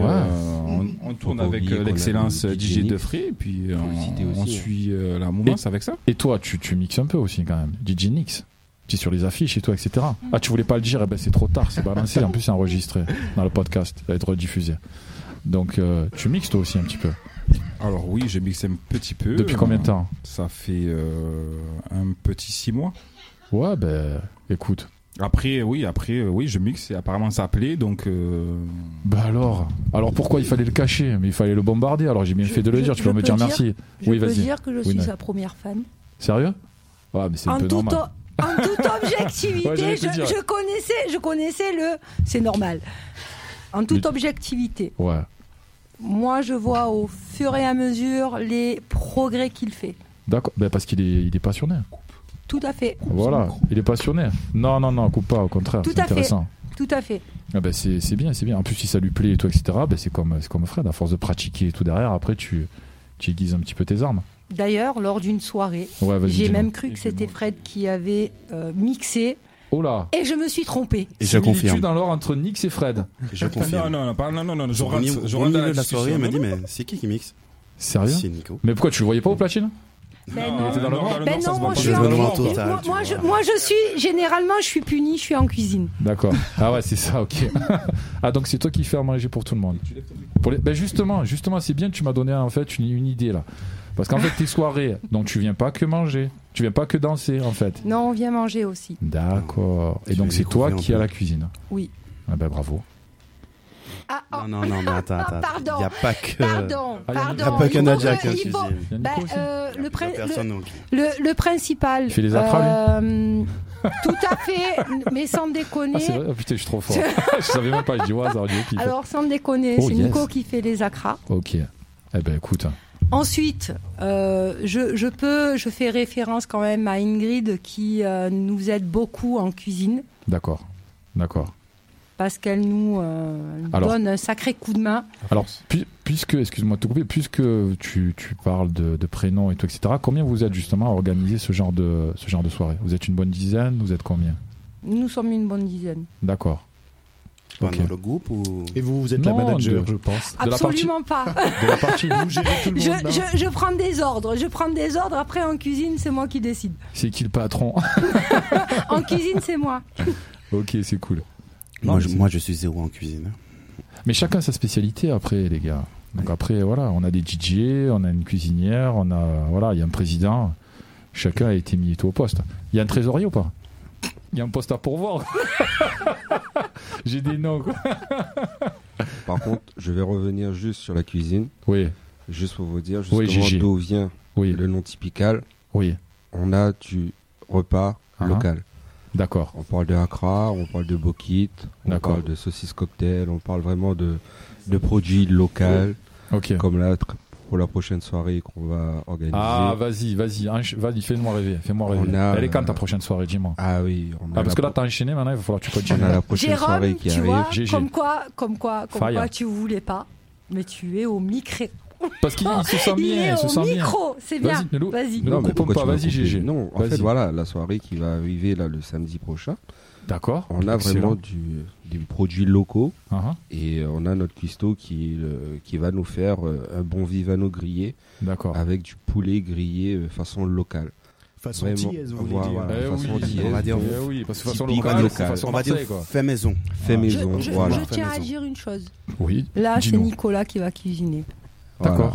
on tourne avec l'excellence DJ Defray. Et puis, on suit la mouvance avec ça. Et toi, tu mixes un peu aussi quand même. DJ Nix. Tu es sur les affiches et tout, etc. Ah, tu voulais pas le dire, eh ben c'est trop tard, c'est balancé. En plus, c'est enregistré dans le podcast, ça va être rediffusé. Donc, tu mixes toi aussi un petit peu. Alors oui, j'ai mixé un petit peu. Depuis combien de temps ? Ça fait un petit 6 mois. Ouais, ben, écoute. Après, oui, je mixe et apparemment ça plaît, donc... Bah alors pourquoi il fallait le cacher ? Mais il fallait le bombarder, alors j'ai bien fait de le dire, tu peux me dire merci. Oui, vas-y. Je peux dire que je suis sa première fan. Sérieux ? Ouais, mais c'est un peu normal. En toute objectivité, je connaissais le... C'est normal. En toute objectivité. Ouais. Moi, je vois au fur et à mesure les progrès qu'il fait. D'accord, ben parce qu'il est passionné. Tout à fait. Voilà, il est passionné. Non, coupe pas, au contraire, c'est intéressant. Tout à fait. Ah ben c'est bien. En plus, si ça lui plaît et tout, etc., ben c'est comme Fred, à force de pratiquer et tout derrière, après tu aiguises un petit peu tes armes. D'ailleurs, lors d'une soirée, j'ai même cru que c'était Fred qui avait mixé. Oh là. Et je me suis trompé. Et je confirme. Similitude alors entre Nix et Fred. Je confirme. Non. Je rentre dans la soirée, elle m'a dit, mais c'est qui mixe ? Sérieux ? C'est Nico. Mais pourquoi tu le voyais pas au platine ? Moi je suis généralement je suis puni, je suis en cuisine. D'accord. Ah ouais, c'est ça, ok. Ah donc c'est toi qui fais à manger pour tout le monde. Ben justement, c'est bien, tu m'as donné en fait une idée là. Parce qu'en fait tes soirées, donc tu viens pas que manger, tu viens pas que danser en fait. Non, on vient manger aussi. D'accord. Et donc c'est toi qui as la cuisine. Oui. Ah ben bravo. Non, mais attends. Pardon. Il n'y a pas que. Pardon. Il n'y a pas que Nadia qui est en cuisine. Le principal. Il fait les acras, tout à fait, mais sans déconner. C'est vrai, putain, je suis trop fort. Je savais même pas, je dis au hasard. Alors, sans déconner, c'est Nico qui fait les acras. Ok. Eh ben, écoute. Ensuite, je fais référence quand même à Ingrid qui nous aide beaucoup en cuisine. D'accord. Parce qu'elle nous donne un sacré coup de main. Alors, excuse-moi de te couper, puisque tu parles de prénoms et tout, etc., combien vous êtes justement à organiser ce genre de soirée ? Vous êtes une bonne dizaine ? Vous êtes combien ? Nous sommes une bonne dizaine. D'accord. Dans le groupe ou... Et vous êtes la manager, je pense. Absolument pas. De la partie, vous gérez tout le monde. Je prends des ordres. Après, en cuisine, c'est moi qui décide. C'est qui le patron ? En cuisine, c'est moi. Ok, c'est cool. Moi, je suis zéro en cuisine. Mais chacun sa spécialité après, les gars. Donc après, voilà, on a des DJ, on a une cuisinière, il y a un président. Chacun a été mis au poste. Il y a un trésorier ou pas ? Il y a un poste à pourvoir. J'ai des noms, quoi. Par contre, je vais revenir juste sur la cuisine. Oui. Juste pour vous dire justement d'où vient le nom typical. Oui. On a du repas local. D'accord. On parle de Accra, on parle de bokit, on parle de saucisses cocktail, on parle vraiment de produits locaux. Ok. Comme là, pour la prochaine soirée qu'on va organiser. Ah, vas-y, fais-moi rêver. Elle est quand ta prochaine soirée, dis-moi. Ah oui. Parce que là, t'as enchaîné, maintenant, il va falloir que tu continues. On a la prochaine soirée qui arrive. Vois, comme quoi, tu voulais pas, mais tu es au micro. Parce qu'il se sent bien, micro, c'est bien. Vas-y. Ne coupons pas, vas-y, GG. Non, en fait, voilà, la soirée qui va arriver là le samedi prochain. D'accord. On a vraiment des produits locaux et on a notre cuistot qui va nous faire un bon vivano grillé. D'accord. Avec du poulet grillé façon locale. Façon tièse, vous voulez dire. Façon tièse. On va dire parce que façon locale, on va dire fait maison. Fait maison, voilà. Je tiens à dire une chose. Oui. Là, c'est Nicolas qui va cuisiner. D'accord.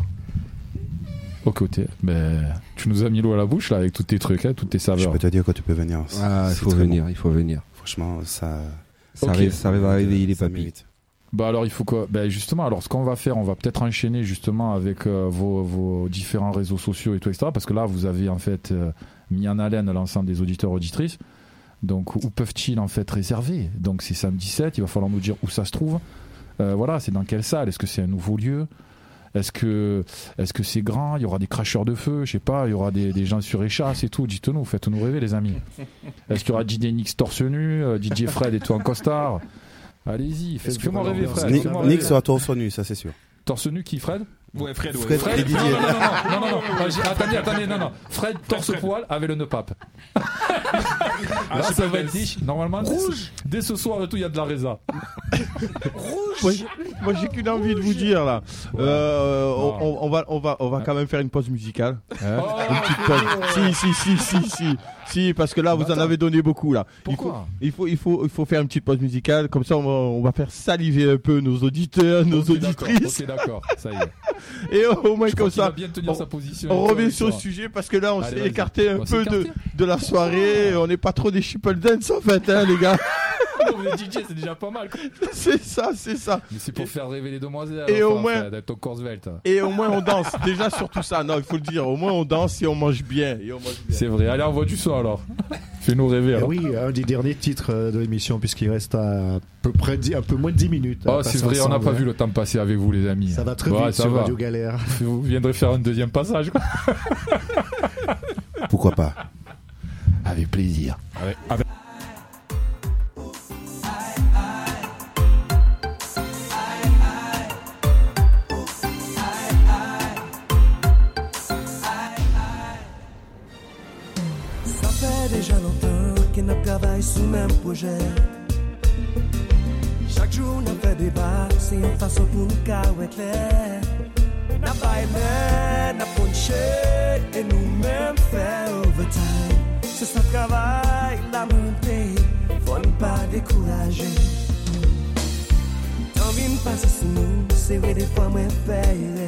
Au côté, tu nous as mis l'eau à la bouche là avec tous tes trucs, toutes tes saveurs. Je peux te dire quand tu peux venir. Il faut venir. Franchement, ça va réveiller les papilles. Alors il faut quoi ? Justement, alors ce qu'on va faire, on va peut-être enchaîner justement avec vos différents réseaux sociaux et tout, etc. Parce que là, vous avez en fait mis en haleine l'ensemble des auditeurs auditrices. Donc où peuvent-ils en fait réserver ? Donc c'est samedi 7, il va falloir nous dire où ça se trouve. C'est dans quelle salle ? Est-ce que c'est un nouveau lieu ? Est-ce que c'est grand ? Il y aura des cracheurs de feu, je sais pas, il y aura des gens sur échasse et tout. Dites-nous, faites-nous rêver les amis. Est-ce qu'il y aura DJ Nix torse nu, DJ Fred et tout en costard ? Allez-y, fais-moi rêver Fred. Nix sera torse nu, ça c'est sûr. Torse nu qui, Fred ? Ouais, Fred. Et Didier. Non. Attendez, non. Fred torse poil avec le nœud pape. Là, ça va être riche. Normalement, dès ce soir et tout, il y a de la résa. Rouge. Moi, j'ai qu'une envie de vous dire là. On va quand même faire une pause musicale. Une petite pause. Si, parce que là, vous en avez donné beaucoup là. Pourquoi ? Il faut faire une petite pause musicale. Comme ça, on va faire saliver un peu nos auditeurs, nos auditrices. Ok, d'accord. Ça y est. Et au moins comme ça, bien tenir sa position, on revient sur le sujet parce que là on s'est écarté un peu de la soirée. On n'est pas trop des triple dance en fait, les gars. Non, mais DJ c'est déjà pas mal. C'est ça. Mais c'est pour faire rêver les demoiselles. Et au moins, d'être au corps svelte. Et au moins on danse. Déjà surtout ça. Non, il faut le dire. Au moins on danse et on mange bien. C'est vrai. Allez, envoie du son alors. Fais-nous rêver. Alors. Oui, un des derniers titres de l'émission puisqu'il reste à peu près un peu moins de 10 minutes. Oh, c'est vrai, on n'a pas vu le temps passer avec vous les amis. Ça va très vite sur Radio Galère. Vous viendrez faire un deuxième passage. Pourquoi pas ? Avec plaisir. Avec... Ça fait déjà longtemps que nous travaillons sur le même projet. Chaque jour, nous fait débat, c'est une façon pour nous carrer clair. Nous baillons, nous punchons et nous-mêmes faisons overtime. C'est ça travail, la montée, faut ne pas décourager. Tant vient passer sur nous, c'est vrai des fois moi payer.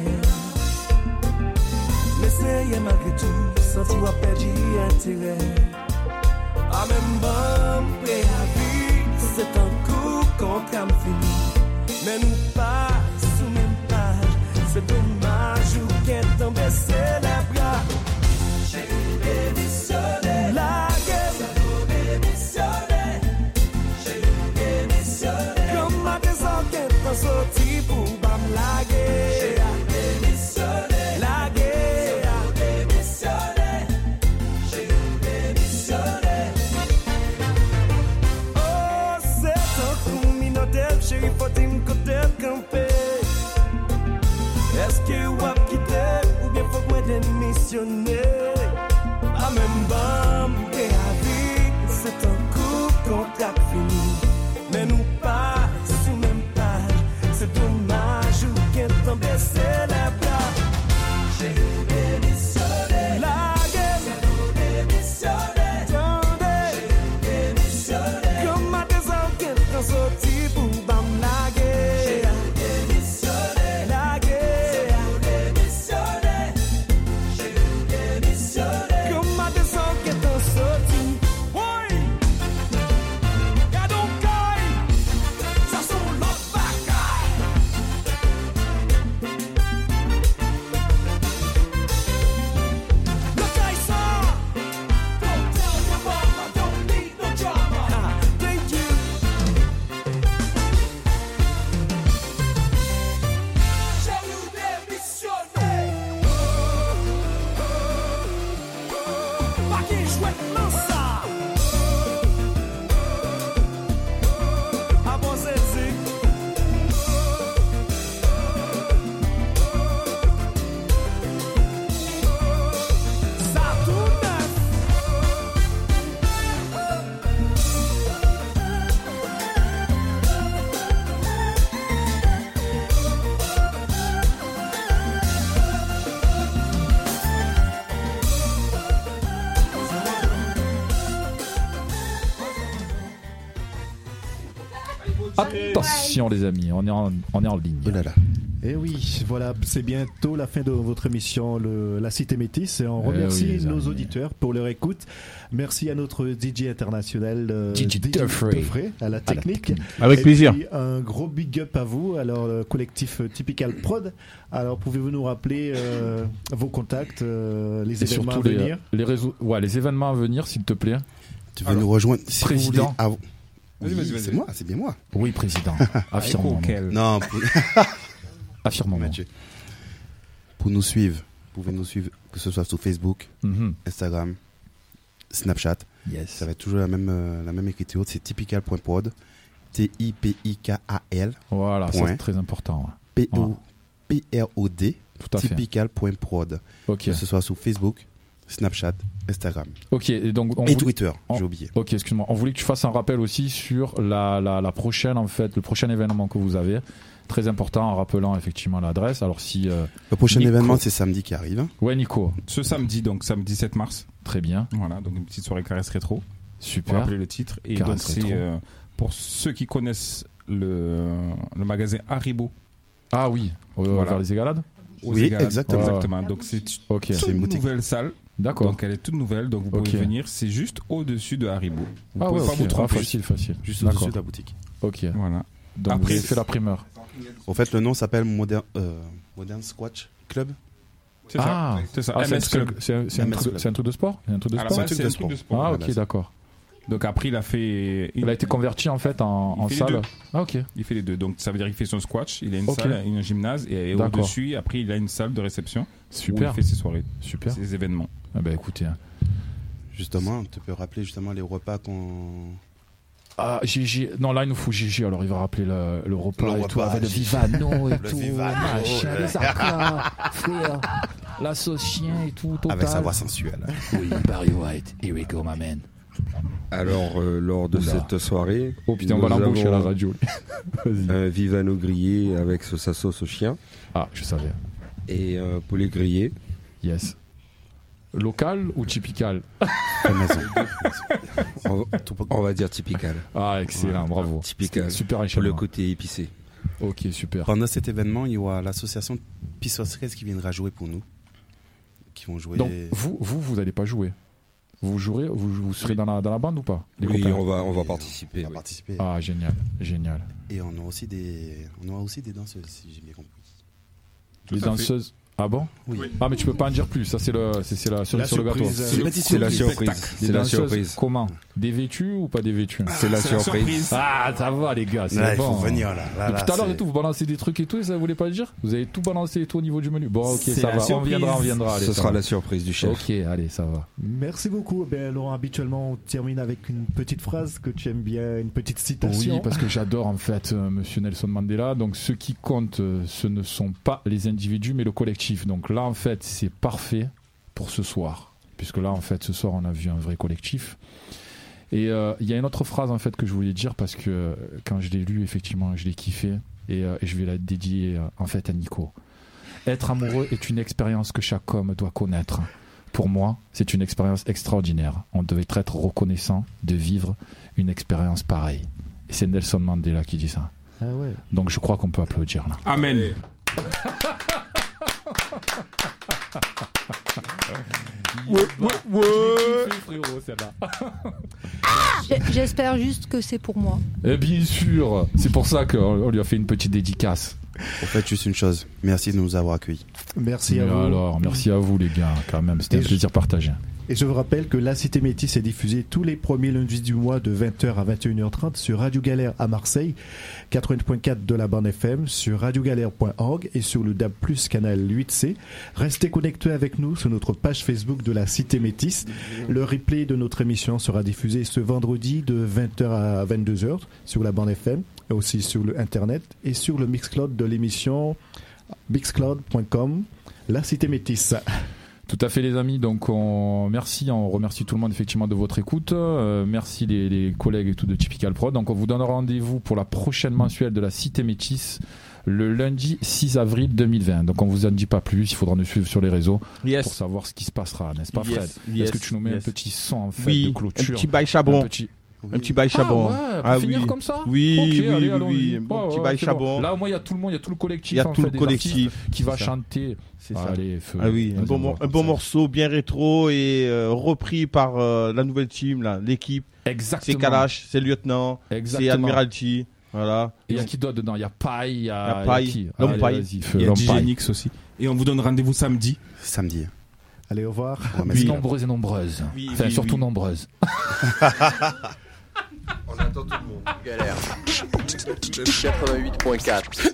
Mais c'est malgré tout, senti ou perdu intérêt. Ah même bon préavis, c'est un coup contre un fini. Mais nous pas démissionné. A même bam, et à vie, c'est un coup contact fini. Mais nous pas sous même page, c'est dommage ou qu'un temps baisser les bras. J'ai démissionné. La guerre, j'ai démissionné. Attendez, j'ai démissionné. Comme à des ans qu'un sorti pour bam la guerre. J'ai démissionné. La guerre, j'ai démissionné. J'ai démissionné. Comme à des ans qu'un sorti. Oui. Gardons caille. Ça sont l'autre bagaille. Look, I saw. Don't tell your mama, don't need no drama. Thank you. J'ai eu démissionné. Pas qui jouait dans ça. Ah bon, c'est zik. Ça tout neuf. Attention les amis, on est en ligne. Oh là là. Et oui, voilà, c'est bientôt la fin de votre émission, la Cité Métis, et on remercie oui, les nos amis. auditeurs pour leur écoute. Merci à notre DJ international, DJ Duffrey, à la technique. Avec Et plaisir. puis, un gros big up à vous, alors le collectif Typical Prod. Alors pouvez-vous nous rappeler vos contacts, les Et événements à surtout venir les réseaux, ouais, les événements à venir, s'il te plaît. Tu veux nous rejoindre si président. vous voulez, Vas-y, Oui, vas-y. c'est moi, c'est bien moi. Oui, président. Affirmons. Non, Affirmons. pour nous suivre, vous pouvez nous suivre, que ce soit sur Facebook, Instagram, Snapchat. Yes. Ça va être toujours la même écriture, c'est typical.prod, TIPIKAL. Voilà, ça c'est très important. POPROD, Tout à fait. typical.prod. Ok. Que ce soit sur Facebook, Snapchat, Instagram. Ok, et donc Twitter, j'ai oublié. Ok, excuse-moi. On voulait que tu fasses un rappel aussi sur la prochaine, en fait, le prochain événement que vous avez. Très important, en rappelant effectivement l'adresse. Alors si le prochain événement, c'est samedi qui arrive. Ouais, Nico. Ce samedi, donc samedi 7 mars. Très bien. Voilà, donc une petite soirée caresse rétro. Super. Pour rappeler le titre. Et Caresse donc c'est rétro. pour ceux qui connaissent le magasin Haribo. Ah oui, vers les Égalades. Oui, exactement. Exactement. Donc c'est une nouvelle salle. D'accord. Donc elle est toute nouvelle, donc vous pouvez venir. C'est juste au-dessus de Haribo. Vous Ah pouvez ouais, pas vous tromper. facile. Juste au-dessus de la boutique. Ok. Voilà. Donc Après, vous avez fait la primeur. En fait, le nom s'appelle Modern Squash Club. C'est ça. C'est ça. MS Club. C'est un truc de sport. C'est un truc de sport. C'est un truc de sport. Ah ok, d'accord. Donc après, il a fait. Il a été converti en fait en salle. Ah ok. Il fait les deux. Donc ça veut dire qu'il fait son squash, il a une salle, un gymnase, et au-dessus, après, il a une salle de réception. Super. Où il fait ses soirées. Super. Ses événements. Ah bah écoutez. Justement, tu peux rappeler justement les repas qu'on. Ah, Gigi. Non, là, il nous faut Gigi. Alors, il va rappeler le repas et tout, avec le Vivano et tout. Machin, les accords, frère. La sauce chien et tout, total. Avec sa voix sensuelle. Oui, Barry White. Here we go, my man. Alors, lors de cette soirée. Oh putain, on va l'embaucher à la radio. Un Vivano grillé avec sa sauce au chien. Ah, je savais. Et un poulet grillé. Yes. Local ou typical? On va dire typical. Ah, excellent, bravo. Typical. Super pour échelon. le côté épicé. Ok, super. Pendant cet événement, il y aura l'association Pissoceres qui viendra jouer pour nous. Qui vont jouer. Donc, vous n'allez pas jouer. Vous jouerez, vous serez dans la bande ou pas? Oui, on va participer. On va participer. Ah, génial. Et on aura aussi des danseuses, si j'ai bien compris. Les danseuses. Ah bon? Oui. Ah mais tu peux pas en dire plus, ça c'est la cerise sur le gâteau. C'est la surprise. C'est la surprise. Comment? Des vêtus ou pas des vêtus? C'est la surprise. Ah ça va les gars, c'est là, bon. il faut venir là. Depuis tout à l'heure et tout, vous balancez des trucs et tout et ça vous voulez pas le dire? Vous avez tout balancé et tout au niveau du menu. Bon ok, ça va, on viendra. Allez, ce sera la surprise du chef. Ok, allez, ça va. Merci beaucoup. Laurent, habituellement on termine avec une petite phrase que tu aimes bien, une petite citation. Oui, parce que j'adore en fait Monsieur Nelson Mandela. Donc ce qui compte, ce ne sont pas les individus mais le collectif. Donc là en fait c'est parfait pour ce soir. Puisque là, en fait, ce soir, on a vu un vrai collectif. Et il y a une autre phrase, en fait, que je voulais dire, parce que quand je l'ai lu, effectivement, je l'ai kiffé. Et je vais la dédier, en fait, à Nico. Être amoureux est une expérience que chaque homme doit connaître. Pour moi, c'est une expérience extraordinaire. On devait être reconnaissant de vivre une expérience pareille. Et c'est Nelson Mandela qui dit ça. Ah ouais. Donc je crois qu'on peut applaudir là. Amen. J'espère juste que c'est pour moi. Et bien sûr, c'est pour ça qu'on lui a fait une petite dédicace. En fait, juste une chose, merci de nous avoir accueillis. Merci à vous. Alors, merci à vous les gars, quand même, c'était un plaisir partagé. Et je vous rappelle que La Cité Métis est diffusée tous les premiers lundis du mois de 20h à 21h30 sur Radio Galère à Marseille, 80.4 de la bande FM, sur radiogalère.org et sur le DAB+, canal 8C. Restez connectés avec nous sur notre page Facebook de La Cité Métis. Le replay de notre émission sera diffusé ce vendredi de 20h à 22h sur la bande FM, et aussi sur le Internet et sur le Mixcloud de l'émission mixcloud.com, La Cité Métis. Tout à fait les amis, donc on remercie tout le monde effectivement de votre écoute, merci les collègues et tout de Typical Prod, donc on vous donne rendez-vous pour la prochaine mensuelle de la Cité Métis le lundi 6 avril 2020, donc on vous en dit pas plus, il faudra nous suivre sur les réseaux pour savoir ce qui se passera, n'est-ce pas Fred? Est-ce que tu nous mets un petit son en fait de clôture? Un petit bail chabon. Un petit bail chabon. Pour finir comme ça? Oui, okay, oui, allez, oui. Un petit bail chabon. Bon. Là, au moins, il y a tout le monde, il y a tout le collectif. Il y a tout le collectif qui va chanter. C'est ça. Allez, feu. Ah oui, un bon morceau bien rétro et repris par la nouvelle team, là, l'équipe. Exactement. C'est Kalash, c'est Lieutenant, c'est Admiralty. Voilà. Et il y a qui d'autre dedans? Il y a Paille, il y a L'homme Paille. Il y a DJ Nix aussi. Et on vous donne rendez-vous samedi. Samedi. Allez, au revoir. Nombreuses et nombreuses. Enfin, surtout nombreuses. On attend tout le monde. Galère. 88.4.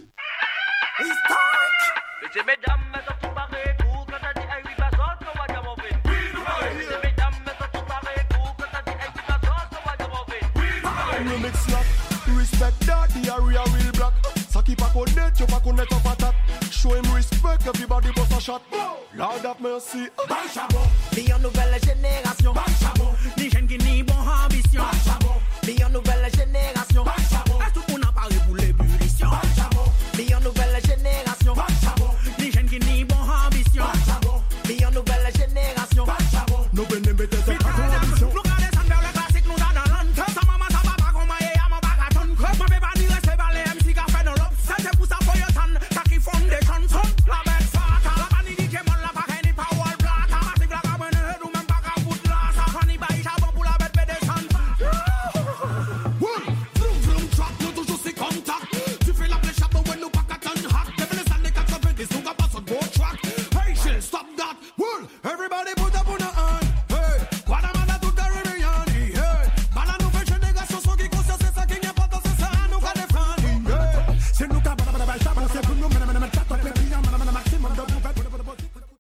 Respect that, the area real black. Ça qui pas connaître, tu pas connaître en patate. Show him respect, everybody boss a shot. Lord have mercy. Bal Chabot, ni une nouvelle génération. Bal Chabot, ni jeunes qui ni bon ambition. Bal Chabot.